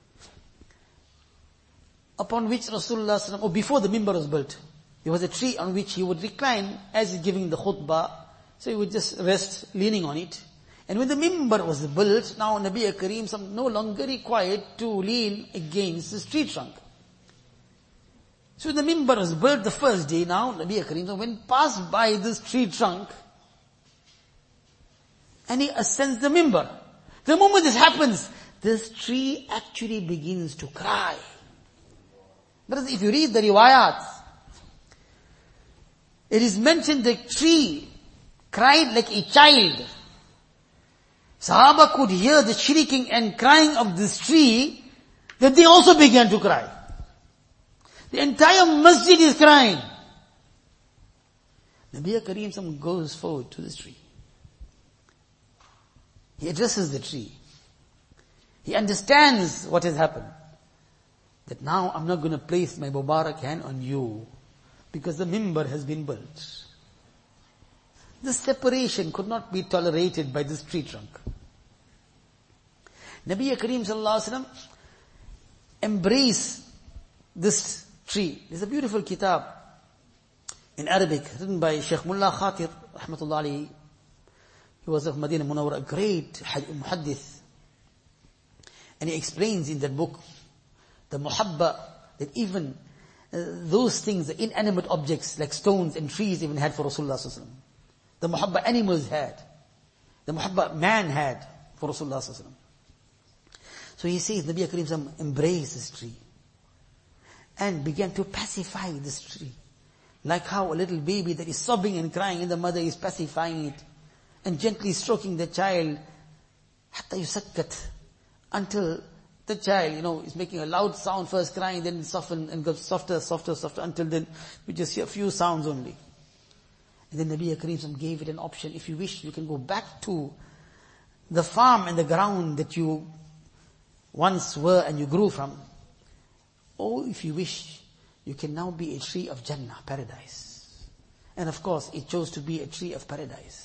upon which Rasulullah sallallahu alaihi wasallam, or before the mimbar was built, there was a tree on which he would recline as he's giving the khutbah. So he would just rest leaning on it. And when the mimbar was built, now Nabi Kareem no longer required to lean against this tree trunk. So the mimbar was built the first day, now Nabi Kareem went past by this tree trunk and he ascends the mimbar. The moment this happens, this tree actually begins to cry. But if you read the riwayat, it is mentioned the tree cried like a child. Sahaba could hear the shrieking and crying of this tree, that they also began to cry. The entire masjid is crying. Nabi Kareem goes forward to this tree. He addresses the tree. He understands what has happened. That now I'm not going to place my Mubarak hand on you, because the mimbar has been built. This separation could not be tolerated by this tree trunk. Nabi Kareem sallallahu alaihi wasallam embraced this tree. There's a beautiful kitab in Arabic written by Sheikh Mullah Khatir rahmatullah alayhi. He was of Madinah Munawwara, a great muhaddith. And he explains in that book the muhabba that even uh, those things, the inanimate objects like stones and trees even had for Rasulullah sallallahu alaihi wasallam. The muhabba animals had. The muhabba man had for Rasulullah sallallahu alaihi wasallam. So he says, Nabi Kareem embraced this tree and began to pacify this tree. Like how a little baby that is sobbing and crying and the mother is pacifying it and gently stroking the child hatta yusakkat, until The child, you know, is making a loud sound, first crying, then soften and goes softer, softer, softer, until then we just hear a few sounds only. And then Nabi Kareem gave it an option. If you wish, you can go back to the farm and the ground that you once were and you grew from. Or if you wish, you can now be a tree of Jannah, paradise. And of course, it chose to be a tree of paradise.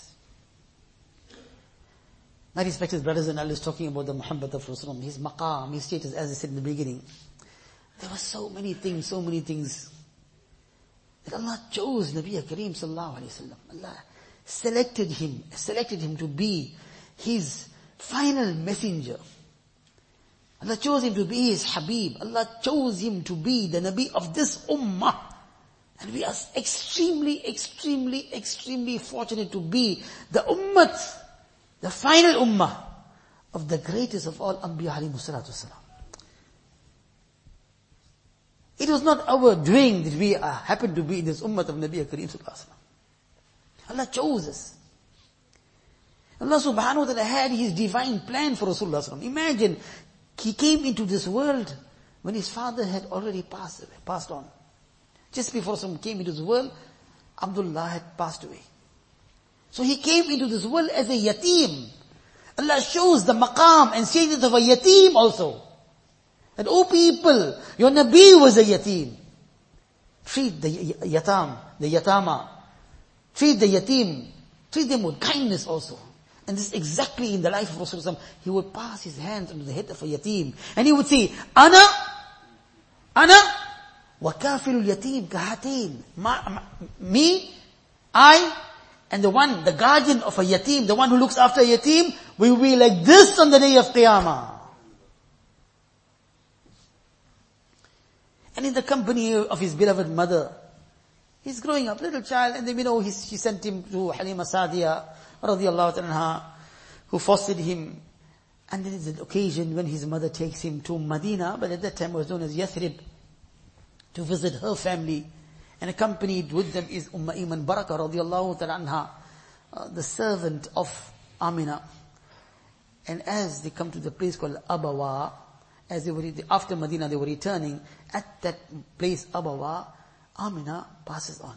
My respected brothers and elders, talking about the Muhammad of Rasulullah, his maqam, his status, as I said in the beginning. There were so many things, so many things that Allah chose Nabi Kareem sallallahu alayhi wa sallam. Allah selected him, selected him to be his final messenger. Allah chose him to be his Habib. Allah chose him to be the Nabi of this ummah. And we are extremely, extremely, extremely fortunate to be the ummat, the final ummah of the greatest of all Anbiya alayhi salatu wasalam. It was not our doing that we uh, happened to be in this ummah of Nabi Kareem sallallahu alayhi wa sallam. Allah chose us. Allah subhanahu wa ta'ala had his divine plan for Rasulullah sallallahu alayhi wa sallam. Imagine, he came into this world when his father had already passed away, passed on. Just before Rasulullah came into this world, Abdullah had passed away. So he came into this world as a yatim. Allah shows the maqam and status of a yatim also. That, oh people, your Nabi was a yatim. Treat the yatam, the yatama. Treat the yatim. Treat them with kindness also. And this is exactly in the life of Rasulullah. He would pass his hands on the head of a yatim. And he would say, Ana, Ana, wa kafilul yatim kahatin. Me, I, and the one, the guardian of a yatim, the one who looks after a yatim, will be like this on the day of Qiyamah. And in the company of his beloved mother, he's growing up, little child, and then we know he's, she sent him to Halima Sadiya, radiyallahu anha, who fostered him. And then is an occasion when his mother takes him to Medina, but at that time was known as Yathrib, to visit her family. And accompanied with them is Umm Ayman Barakah radiyallahu anha, uh, the servant of Amina. And as they come to the place called Abawa, as they were, after Medina they were returning, at that place Abawa, Amina passes on.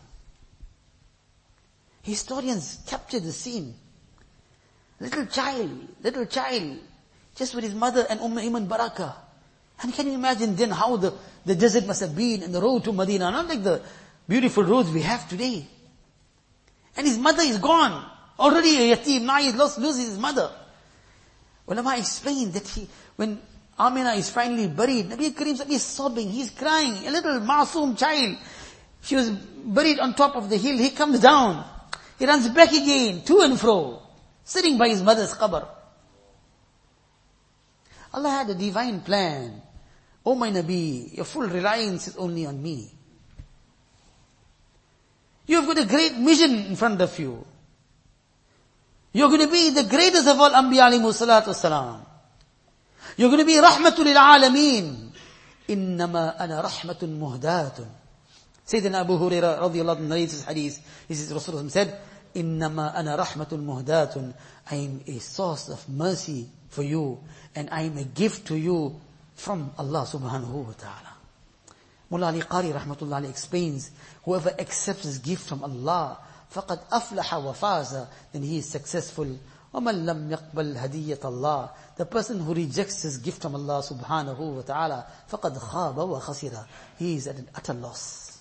Historians capture the scene. Little child, little child, just with his mother and Umm Ayman Barakah. And can you imagine then how the, the desert must have been and the road to Medina, not like the beautiful roads we have today. And his mother is gone. Already a yatim, now he lost, loses his mother. Ulama explained that he, when Amina is finally buried, Nabi Kareem is sobbing, he's crying, a little masoom child. She was buried on top of the hill, he comes down. He runs back again, to and fro, sitting by his mother's qabr. Allah had a divine plan. Oh my Nabi, your full reliance is only on me. You've got a great mission in front of you. You're going to be the greatest of all Anbiya alayhi salatu wasalam. You're going to be rahmatul lil alameen. Innama ana rahmatun muhdatun. Sayyidina Abu Hurairah radiyallahu anhu narrates this hadith. He says, Rasulullah said, Innama ana rahmatun muhdatun. I am a source of mercy for you, and I am a gift to you from Allah subhanahu wa ta'ala. Mullah Ali Qari rahmatullah alayhi explains, whoever accepts this gift from Allah, فَقَدْ أَفْلَحَ وَفَازَ, then he is successful. وَمَنْ لَمْ يَقْبَلْ هَدِيَّةَ اللَّهِ, the person who rejects this gift from Allah subhanahu wa ta'ala, فَقَدْ خَابَ وَخَسِرَ, he is at an utter loss.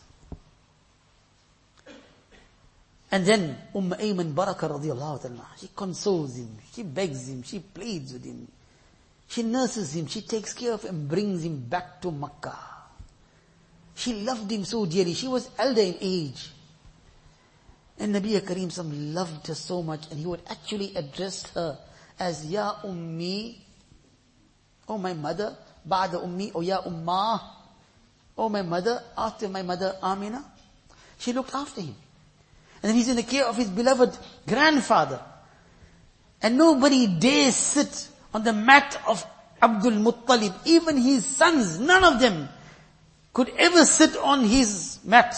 And then Umm Ayman Barakah radiyallahu ta'ala, she consoles him, she begs him, she pleads with him, she nurses him, she takes care of him, brings him back to Makkah. She loved him so dearly. She was elder in age. And Nabi Kareem Sallam loved her so much, and he would actually address her as Ya Ummi, oh my mother, Ba'da Ummi, oh Ya Ummah, oh my mother, after my mother Amina. She looked after him. And then he's in the care of his beloved grandfather. And nobody dares sit on the mat of Abdul Muttalib. Even his sons, none of them could ever sit on his mat.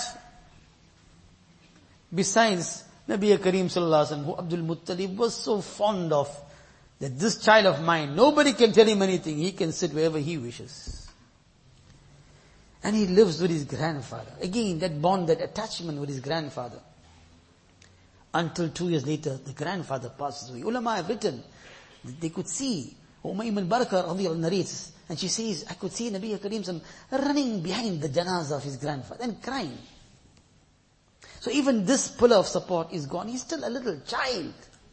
Besides Nabi Kareem Sallallahu Alaihi Wasallam, who Abdul Muttalib was so fond of, that this child of mine, nobody can tell him anything. He can sit wherever he wishes. And he lives with his grandfather. Again, that bond, that attachment with his grandfather. Until two years later, the grandfather passes away. Ulama have written that they could see, Umaym al-Barakah radiyallahu narrates, and she says, I could see Nabi Kareem running behind the janazah of his grandfather and crying. So even this pillar of support is gone. He's still a little child.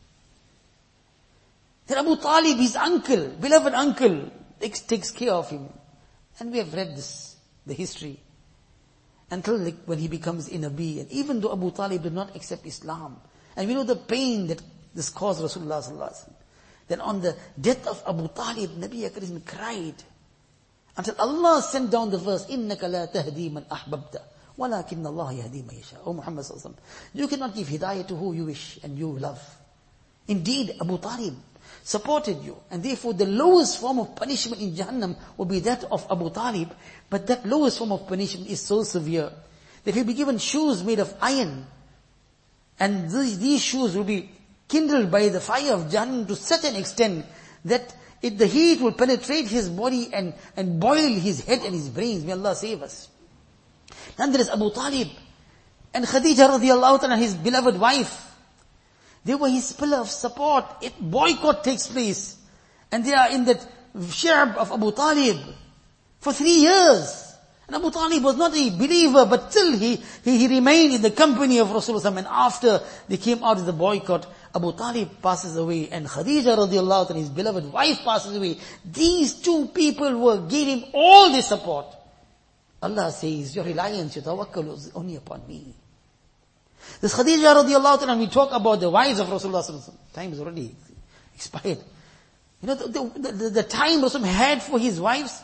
Then Abu Talib, his uncle, beloved uncle, takes, takes care of him. And we have read this, the history. Until like when he becomes a Nabi. And even though Abu Talib did not accept Islam, and we know the pain that this caused Rasulullah sallallahu alaihi wasallam. Then on the death of Abu Talib, Nabi Karim cried. Until Allah sent down the verse, إِنَّكَ لَا تَهْدِي مَنْ أَحْبَبْتَ وَلَكِنَّ اللَّهَ يَهْدِي مَنْ يَشَاءُ. O Muhammad sallallahu alaihi wasallam, you cannot give hidayah to who you wish and you love. Indeed, Abu Talib supported you. And therefore the lowest form of punishment in Jahannam will be that of Abu Talib. But that lowest form of punishment is so severe that he'll be given shoes made of iron. And these, these shoes will be kindled by the fire of Jahannam to such an extent that it, the heat will penetrate his body and, and boil his head and his brains. May Allah save us. Then there is Abu Talib and Khadija radiallahu ta'ala, his beloved wife. They were his pillar of support. It boycott takes place. And they are in that shi'ab of Abu Talib for three years. And Abu Talib was not a believer, but still he, he, he remained in the company of Rasulullah. And after they came out of the boycott, Abu Talib passes away and Khadija radiallahu anha, his beloved wife, passes away. These two people were gave him all their support. Allah says, your reliance, your tawakkul is only upon me. This Khadija radiallahu anha, we talk about the wives of Rasulullah. Time is already expired. You know, the, the, the, the time Rasulullah had for his wives,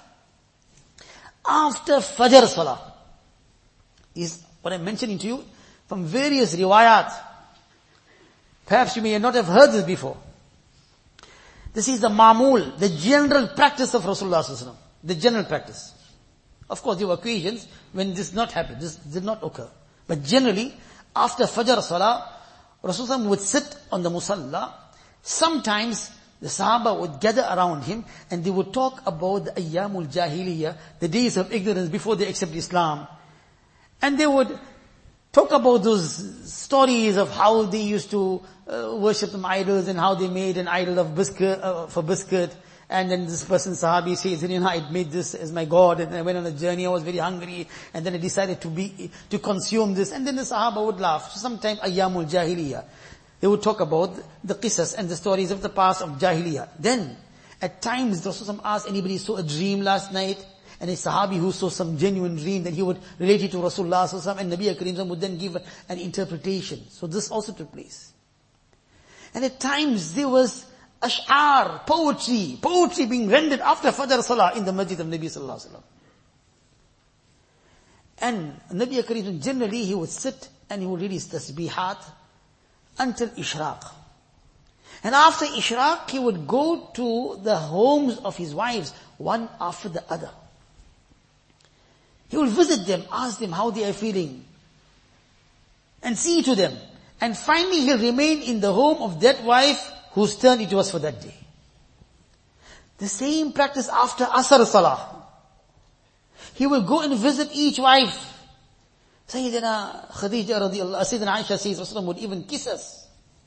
after Fajr Salah, is what I'm mentioning to you from various riwayat. Perhaps you may not have heard this before. This is the ma'mul, the general practice of Rasulullah. The general practice. Of course, there were occasions when this did not happen, this did not occur. But generally, after Fajr Salah, Rasulullah would sit on the musalla. Sometimes the Sahaba would gather around him and they would talk about the Ayyamul Jahiliyyah, the days of ignorance before they accepted Islam. And they would talk about those stories of how they used to uh, worship some idols and how they made an idol of biscuit, uh, for biscuit. And then this person, Sahabi, says, you know, I made this as my God, and I went on a journey, I was very hungry, and then I decided to be, to consume this. And then the Sahaba would laugh. So sometimes Ayyamul Jahiliyyah. They would talk about the qisas and the stories of the past of Jahiliyyah. Then, at times, the Rasul asked, anybody saw a dream last night? And a Sahabi who saw some genuine dream, then he would relate it to Rasulullah and Nabi Kareem would then give an interpretation. So this also took place. And at times, there was ash'ar, poetry, poetry being rendered after Fajr Salah in the Masjid of Nabi Sallallahu Alaihi Wasallam. And Nabi Kareem, generally he would sit and he would read his tasbihat until Ishraq. And after Ishraq, he would go to the homes of his wives, one after the other. He would visit them, ask them how they are feeling, and see to them. And finally he'll remain in the home of that wife whose turn it was for that day. The same practice after Asr Salah. He will go and visit each wife. Sayyidina Khadija radiallahu, Sayyidina Aisha says, Rasulullah would even kiss us.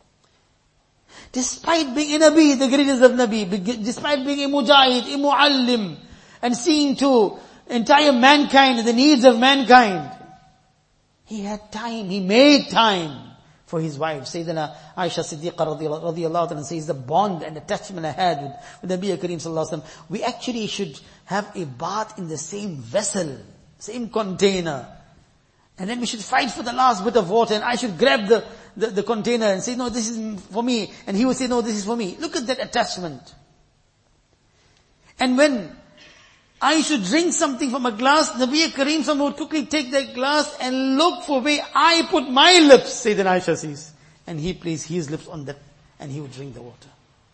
Despite being a Nabi, the greatest of Nabi, despite being a Mujahid, a Muallim, and seeing to entire mankind and the needs of mankind, he had time, he made time for his wife. Sayyidina Aisha Siddiqa radiallahu anha says, the bond and attachment I had with, with Nabi Kareem sallallahu alaihi wasallam, we actually should have a bath in the same vessel, same container. And then we should fight for the last bit of water, and I should grab the, the, the container and say, no, this is for me. And he would say, no, this is for me. Look at that attachment. And when I should drink something from a glass, Nabi Kareem sallallahu would quickly take that glass and look for where I put my lips, Sayyidina Aisha says. And he placed his lips on that, and he would drink the water.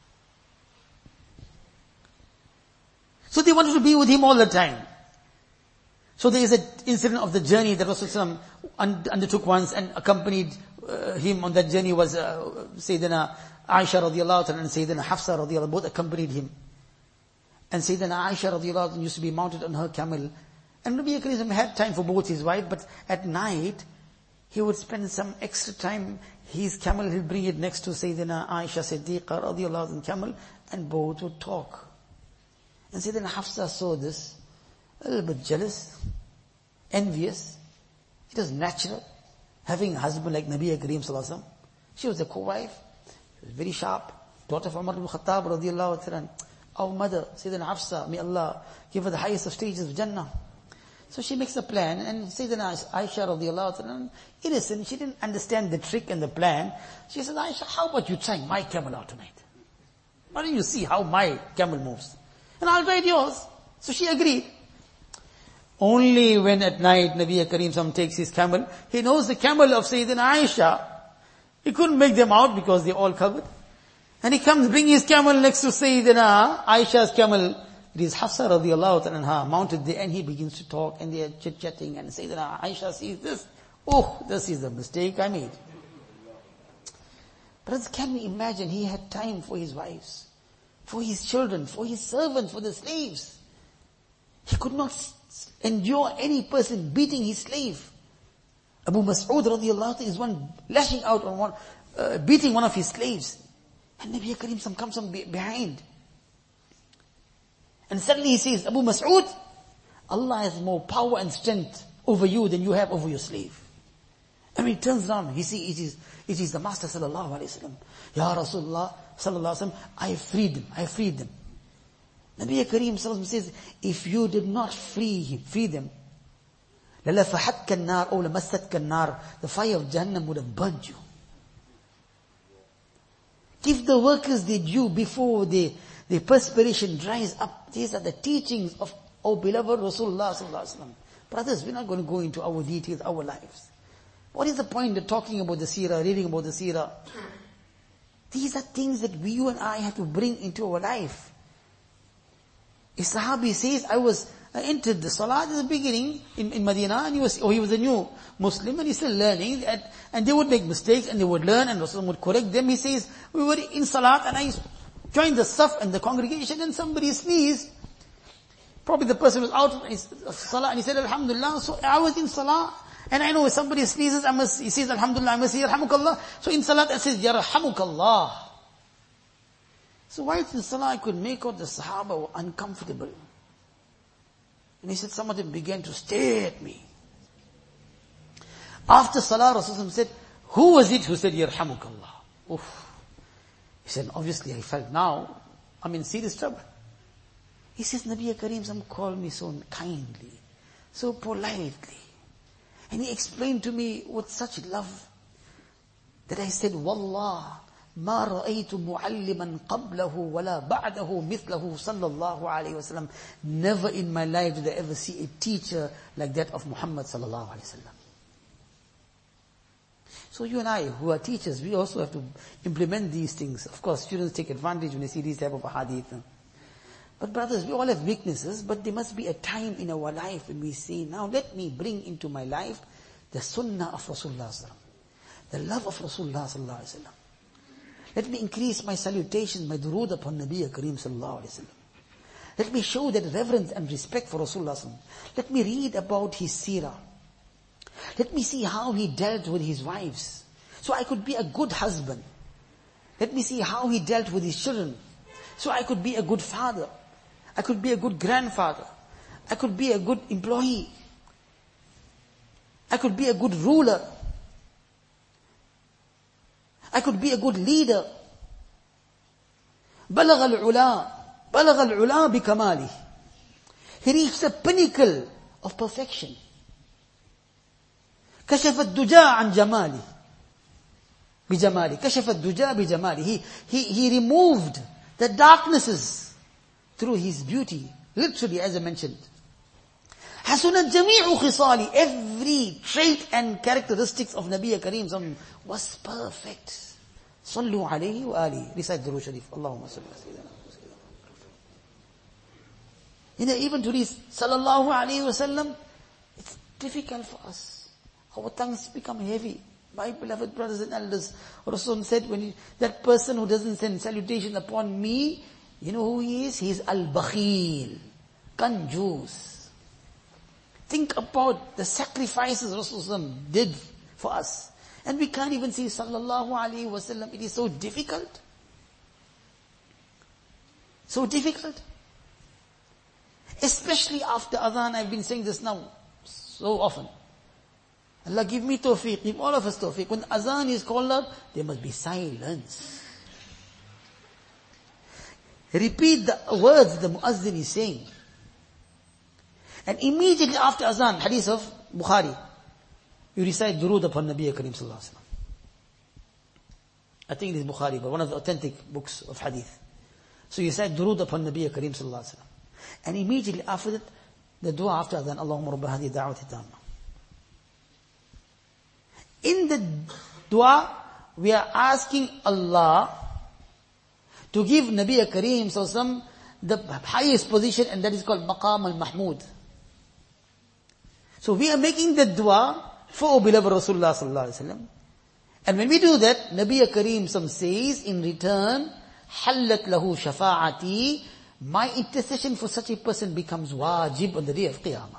So they wanted to be with him all the time. So there is an incident of the journey that Rasulullah undertook once and accompanied uh, him on that journey was uh, Sayyidina Aisha radiallahu ta'ala and Sayyidina Hafsa radiallahu both accompanied him. And Sayyidina Aisha radiallahu ta'ala used to be mounted on her camel. And Nabi Karim had time for both his wife, but at night, he would spend some extra time. His camel, he'll bring it next to Sayyidina Aisha Siddiqa radiallahu anha camel, and both would talk. And Sayyidina Hafsa saw this, a little bit jealous, envious. It was natural, having a husband like Nabi Karim sallallahu alaihi wasallam. She was a co-wife, she was very sharp, daughter of Umar ibn Khattab radiallahu ta'ala. Our mother, Sayyidina Hafsa, may Allah give her the highest of stages of Jannah. So she makes a plan, and Sayyidina Aisha radiallahu ta'ala, innocent, she didn't understand the trick and the plan. She said, Aisha, how about you try my camel out tonight? Why don't you see how my camel moves? And I'll ride yours. So she agreed. Only when at night Nabi Karim Sallam takes his camel, he knows the camel of Sayyidina Aisha. He couldn't make them out because they're all covered. And he comes, bring his camel next to Sayyidina Aisha's camel. It is Hafsa radiallahu anha mounted there, and he begins to talk, and they are chit-chatting, and Sayyidina Aisha sees this. Oh, this is the mistake I made. Brothers, can we imagine he had time for his wives, for his children, for his servants, for the slaves. He could not endure any person beating his slave. Abu Mas'ud radiallahu anhu is one lashing out on one, uh, beating one of his slaves. And Nabi Karim Sallam comes from behind. And suddenly he says, Abu Mas'ud, Allah has more power and strength over you than you have over your slave. And when he turns around, he sees it is, it is the Master sallallahu alayhi wa sallam. Ya Rasulullah sallallahu alayhi wa sallam, I have freed them, I have freed them. Nabi Karim sallallahu says, if you did not free him, free them, لَلَفَحَتْكَ النَّارِ أَوْ لَمَسَّتْكَ النَّارِ, the fire of Jahannam would have burnt you. Give the workers their due before the, the perspiration dries up. These are the teachings of our beloved Rasulullah sallallahu alaihi wasallam. Brothers, we're not going to go into our details, our lives. What is the point of talking about the seerah, reading about the seerah? These are things that we, you and I have to bring into our life. A Sahabi says, I was, I entered the Salah at the beginning in, in Medina, and he was, oh, he was a new Muslim, and he's still learning, and, and they would make mistakes, and they would learn, and Rasulullah would correct them. He says, we were in Salat, and I joined the Saf and the congregation, and somebody sneezed. Probably the person was out of Salah, and he said, Alhamdulillah. So I was in Salah, and I know if somebody sneezes, I must, he says, Alhamdulillah, I must say, Yarhamukallah. So in Salat, I says, Yarhamukallah. So while in Salah, I could make out the Sahaba were uncomfortable. And he said, some of them began to stare at me. After Salah, Rasulullah said, who was it who said, Yarhamukallah? Oof. He said, obviously I felt now, I'm in serious trouble. He says, Nabi Karim Sallam called me so kindly, so politely. And he explained to me with such love that I said, Wallah, ما رأيت معلما قبله ولا بعده مثله صلى الله عليه وسلم. Never in my life did I ever see a teacher like that of Muhammad صلى الله عليه وسلم. So you and I, who are teachers, we also have to implement these things. Of course, students take advantage when they see these type of hadith. But brothers, we all have weaknesses, but there must be a time in our life when we say, now let me bring into my life the sunnah of Rasulullah, the love of Rasulullah sallallahu alaihi wasallam. Let me increase my salutations, my durood upon Nabi Karim sallallahu alaihi wasallam. Let me show that reverence and respect for Rasulullah sallallahu alaihi wasallam. Let me read about his seerah. Let me see how he dealt with his wives, so I could be a good husband. Let me see how he dealt with his children, so I could be a good father. I could be a good grandfather. I could be a good employee. I could be a good ruler. I could be a good leader. بلغ العلا بلغ العلا بكماله. He reached the pinnacle of perfection. كشف الدجى عن جماله بجماله. كشف الدجى بجماله. He, he, he removed the darknesses through his beauty. Literally, as I mentioned. حسنت جميع خصالي. Every trait and characteristics of Nabi Kareem was perfect. صلوا عليه وآله. Recite the Durood Sharif. Allahumma salli ala sayyidina. You know, even to this, sallallahu alayhi wa sallam, it's difficult for us. Our tongues become heavy. My beloved brothers and elders, Rasul said, when he, that person who doesn't send salutation upon me, you know who he is? He is al-bakhil, kanjus. Think about the sacrifices Rasul did for us. And we can't even say sallallahu alayhi wasallam. It is so difficult. So difficult. Especially after adhan, I've been saying this now so often. Allah give me tawfiq, give all of us tawfiq. When azan is called out, there must be silence. Repeat the words the muazzin is saying. And immediately after azan, hadith of Bukhari, you recite durood upon Nabi Kareem sallallahu alaihi wasallam. I think it is Bukhari, but one of the authentic books of hadith. So you recite durood upon Nabi Kareem sallallahu alaihi wasallam. And immediately after that, the dua after azan, Allahumma rabba hadhihi da'wati tamma. In the dua, we are asking Allah to give Nabi Kareem sallallahu alaihi wasallam the highest position, and that is called Maqam al-Mahmud. So we are making the dua for our beloved Rasulullah sallallahu alaihi wasallam. And when we do that, Nabi Kareem sallallahu says in return, Hallat lahu shafa'ati, my intercession for such a person becomes wajib on the day of Qiyamah.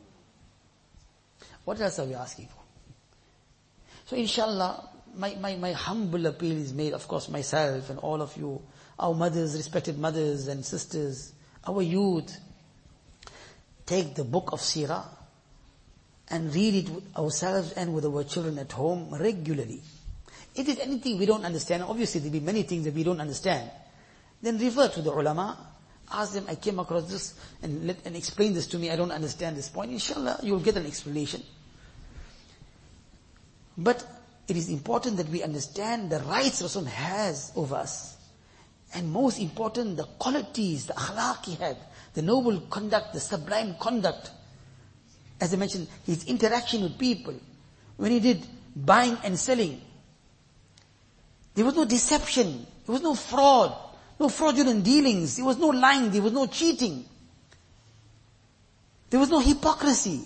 What else are we asking for? So inshallah, my, my, my humble appeal is made, of course, myself and all of you, our mothers, respected mothers and sisters, our youth. Take the book of Sirah and read it with ourselves and with our children at home regularly. If there's anything we don't understand, obviously there'll be many things that we don't understand, then refer to the ulama, ask them, I came across this, and let, and explain this to me, I don't understand this point. Inshallah, you'll get an explanation. But it is important that we understand the rights Rasul has over us. And most important, the qualities, the akhlaq he had, the noble conduct, the sublime conduct. As I mentioned, his interaction with people. When he did buying and selling, there was no deception, there was no fraud, no fraudulent dealings, there was no lying, there was no cheating. There was no hypocrisy.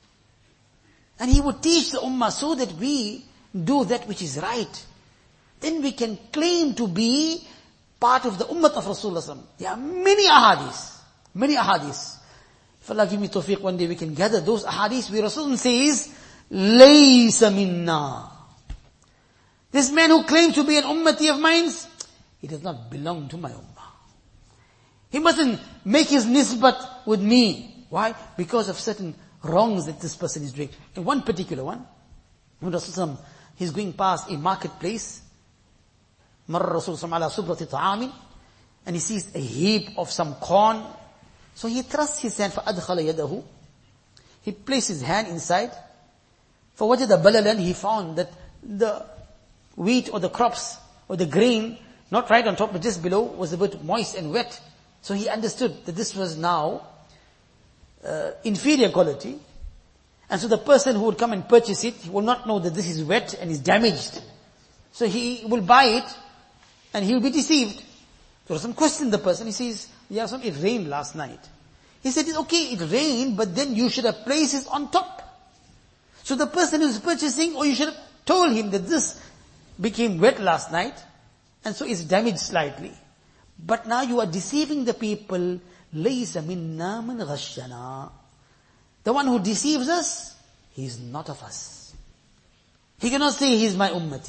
And he would teach the ummah so that we do that which is right. Then we can claim to be part of the ummah of Rasulullah. There are many ahadith, many ahadith. If Allah give me tawfiq, one day we can gather those ahadith where Rasulullah says, Laysa minna. This man who claims to be an ummati of mine, he does not belong to my ummah. He mustn't make his nisbat with me. Why? Because of certain wrongs that this person is doing. In one particular one, when Rasulullah, he's going past a marketplace, Marra Rasulullah ala subrati ta'amin, and he sees a heap of some corn. So he thrusts his hand, فَأَدْخَلَ يَدَهُ. He placed his hand inside. فَوَجَدَ بَلَلًا. He found that the wheat or the crops or the grain, not right on top but just below, was a bit moist and wet. So he understood that this was now uh, inferior quality. And so the person who would come and purchase it, he will not know that this is wet and is damaged. So he will buy it and he will be deceived. So Rasul questioned the person. He says, Ya Rasul, it rained last night. He said, it's okay, it rained, but then you should have placed it on top. So the person who is purchasing, or you should have told him that this became wet last night, and so it's damaged slightly. But now you are deceiving the people. لَيْسَ مِنَّا مَنْ غَشَّنَا. The one who deceives us, he is not of us. He cannot say he is my ummati.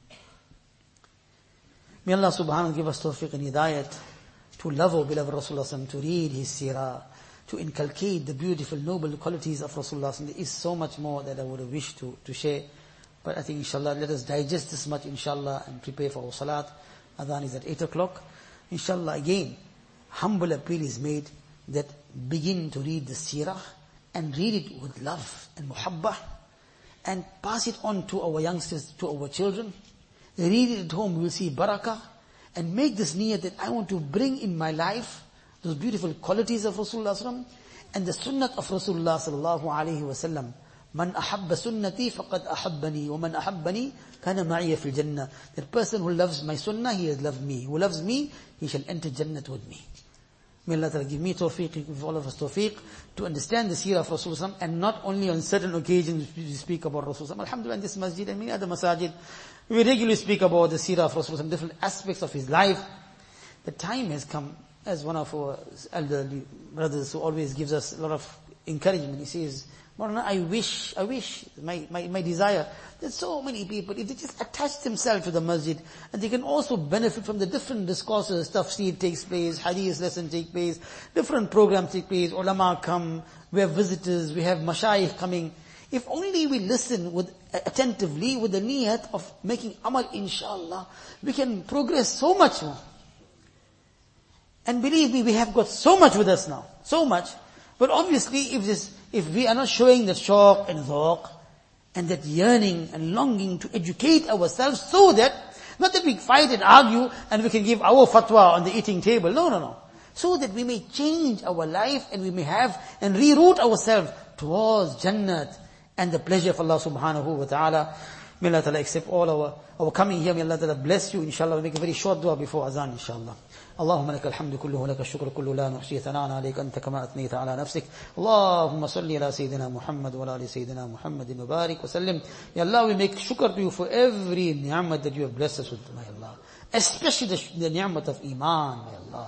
May Allah subhanahu wa ta'ala give us tawfiq and hidayat to love our beloved Rasulullah, to read his seerah, to inculcate the beautiful, noble qualities of Rasulullah. There is so much more that I would have wished to, to share. But I think inshallah, let us digest this much inshallah and prepare for our salat. Adhan is at eight o'clock. Inshallah again, humble appeal is made that begin to read the seerah and read it with love and muhabbah and pass it on to our youngsters, to our children. Read it at home, we will see barakah, and make this niyyah that I want to bring in my life those beautiful qualities of Rasulullah sallallahu alaihi wasallam and the sunnat of Rasulullah sallallahu alaihi wasallam. Man ahabba sunnati faqad ahabbani, wa man ahabbani kana ma'iya fil jannah. That person who loves my sunnah, he has loved me. Who loves me, he shall enter Jannat with me. May Allah Ta'ala give me tawfiq, give all of us tawfiq to understand the seerah of Rasulullah, and not only on certain occasions we speak about Rasulullah. Alhamdulillah, in this masjid and many other masajid, we regularly speak about the seerah of Rasulullah, different aspects of his life. The time has come, as one of our elderly brothers who always gives us a lot of encouragement, he says, Maulana, I wish, I wish, my, my, my desire, there's so many people, if they just attach themselves to the masjid, and they can also benefit from the different discourses, tafsir takes place, hadith lesson takes place, different programs take place, ulama come, we have visitors, we have mashayikh coming. If only we listen with, attentively with the niyat of making amal, inshallah, we can progress so much more. And believe me, we have got so much with us now, so much. But obviously, if this, if we are not showing that shauq and dhauq, and that yearning and longing to educate ourselves so that, not that we fight and argue and we can give our fatwa on the eating table, no, no, no. So that we may change our life and we may have and reroute ourselves towards Jannat and the pleasure of Allah subhanahu wa ta'ala. May Allah Ta'ala accept all our, our coming here. May Allah Ta'ala bless you. Inshallah, we'll make a very short dua before azan, inshallah. اللهم لك الحمد كله ولك الشكر كله لا نحصي ثناء عليك أنت كما أثنيت على نفسك اللهم صل على سيدنا محمد وعلى آل سيدنا محمد وبارك وسلم. Ya Allah, we make shukr to you for every ni'mat that you have blessed us with, my Allah. Especially the, the ni'mat of Iman, my Allah.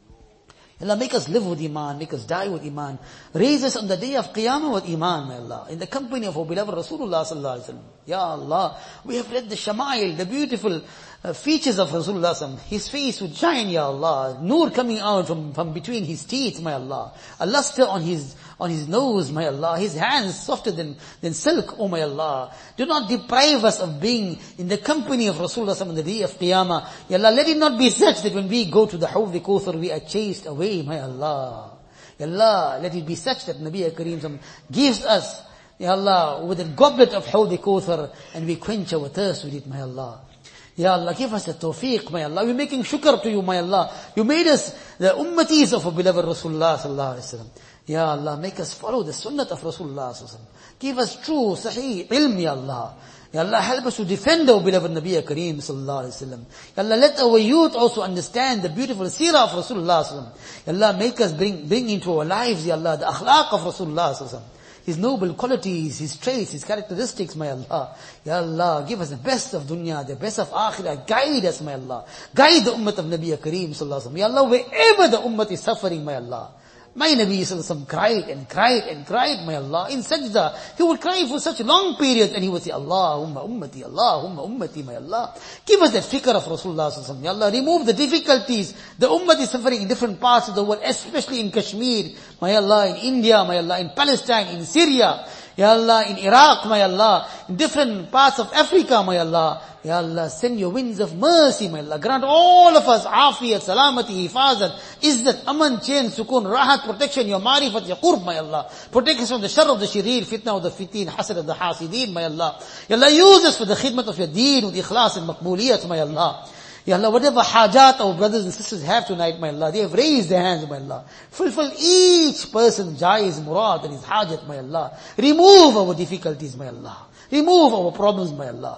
Allah, make us live with Iman, make us die with Iman. Raise us on the day of Qiyamah with Iman, my Allah. In the company of our beloved Rasulullah sallallahu alaihi wasallam. Ya Allah, we have read the Shama'il, the beautiful uh, features of Rasulullah sallallahu alaihi wasallam. His face would shine, Ya Allah. Noor coming out from, from between his teeth, my Allah. A luster on his, on his nose, my Allah. His hands softer than, than silk, oh my Allah. Do not deprive us of being in the company of Rasulullah sallallahu alaihi wasallam on the day of Qiyamah. Ya Allah, let it not be such that when we go to the Hawd al-Kawthar, we are chased away, my Allah. Ya Allah, let it be such that Nabi Kareem gives us, Ya Allah, with a goblet of Hawd al-Kawthar, and we quench our thirst with it, my Allah. Ya Allah, give us the tawfiq, my Allah. We're making shukr to you, my Allah. You made us the ummatis of our beloved Rasulullah sallallahu alaihi wasallam. Ya Allah, make us follow the sunnah of Rasulullah sallallahu alaihi wasallam. Give us true, sahih ilm, Ya Allah. Ya Allah, help us to defend our beloved Nabi Kareem sallallahu alaihi wasallam. Ya Allah, let our youth also understand the beautiful seerah of Rasulullah sallallahu alaihi wasallam. Ya Allah, make us bring, bring into our lives, Ya Allah, the akhlaq of Rasulullah sallallahu alaihi wasallam. His noble qualities, his traits, his characteristics, my Allah. Ya Allah, give us the best of dunya, the best of akhirah. Guide us, my Allah. Guide the ummah of Nabi Kareem sallallahu alaihi wasallam. Ya Allah, wherever the ummah is suffering, my Allah. My Nabi sallallahu alaihi wasallam cried and cried and cried, my Allah, in sajda. He would cry for such long periods and he would say, Allahumma ummati, Allahumma ummati, my Allah. Give us that fikr of Rasulullah sallallahu alaihi wasallam. Ya Allah, remove the difficulties. The ummah is suffering in different parts of the world, especially in Kashmir, my Allah, in India, my Allah, in Palestine, in Syria, Ya Allah, in Iraq, my Allah, in different parts of Africa, my Allah. Ya Allah, send your winds of mercy, my Allah. Grant all of us afiyat, salamati, hifazat, izzat, aman, chain, sukun, rahat, protection, your marifat, your qurb, my Allah. Protect us from the shar of the shirir, fitna of the fitin, hasad of the hasideen, my Allah. Ya Allah, use us for the khidmat of your deen, with ikhlas and maqbooliyat, my Allah. Ya Allah, whatever hajat our brothers and sisters have tonight, my Allah, they have raised their hands, my Allah. Fulfill each person's jaiz, murad and his hajat, my Allah. Remove our difficulties, my Allah. Remove our problems, my Allah.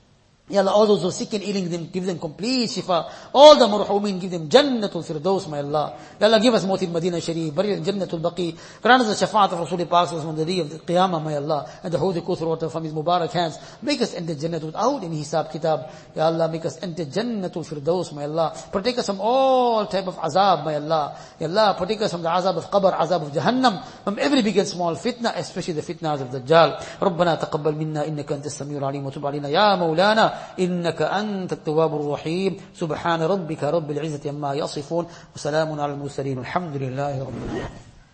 Ya Allah, all those who are sick and ailing, them, give them complete shifa. All the marhumin, give them Jannatul Firdaus, my Allah. Ya Allah, give us Mawt al-Madinah Sharif, burial in Jannatul Baqi. Grant us the shafaat of Rasul Pak on the day of the Qiyamah, my Allah. And the Hawd al-Kawthar water from his Mubarak hands. Make us enter Jannat without any hisab kitab. Ya Allah, make us enter Jannatul Firdaus, my Allah. Protect us from all type of azab, my Allah. Ya Allah, protect us from the azab of qabr, azab of Jahannam, from every big and small fitna, especially the fitnas of Dajjal. ربنا تقبل منا إنك أنت السميع العليم وتب علينا يا مولانا إنك أنت التواب الرحيم سبحان ربك رب العزة عما يصفون وسلام على المرسلين الحمد لله رب العالمين.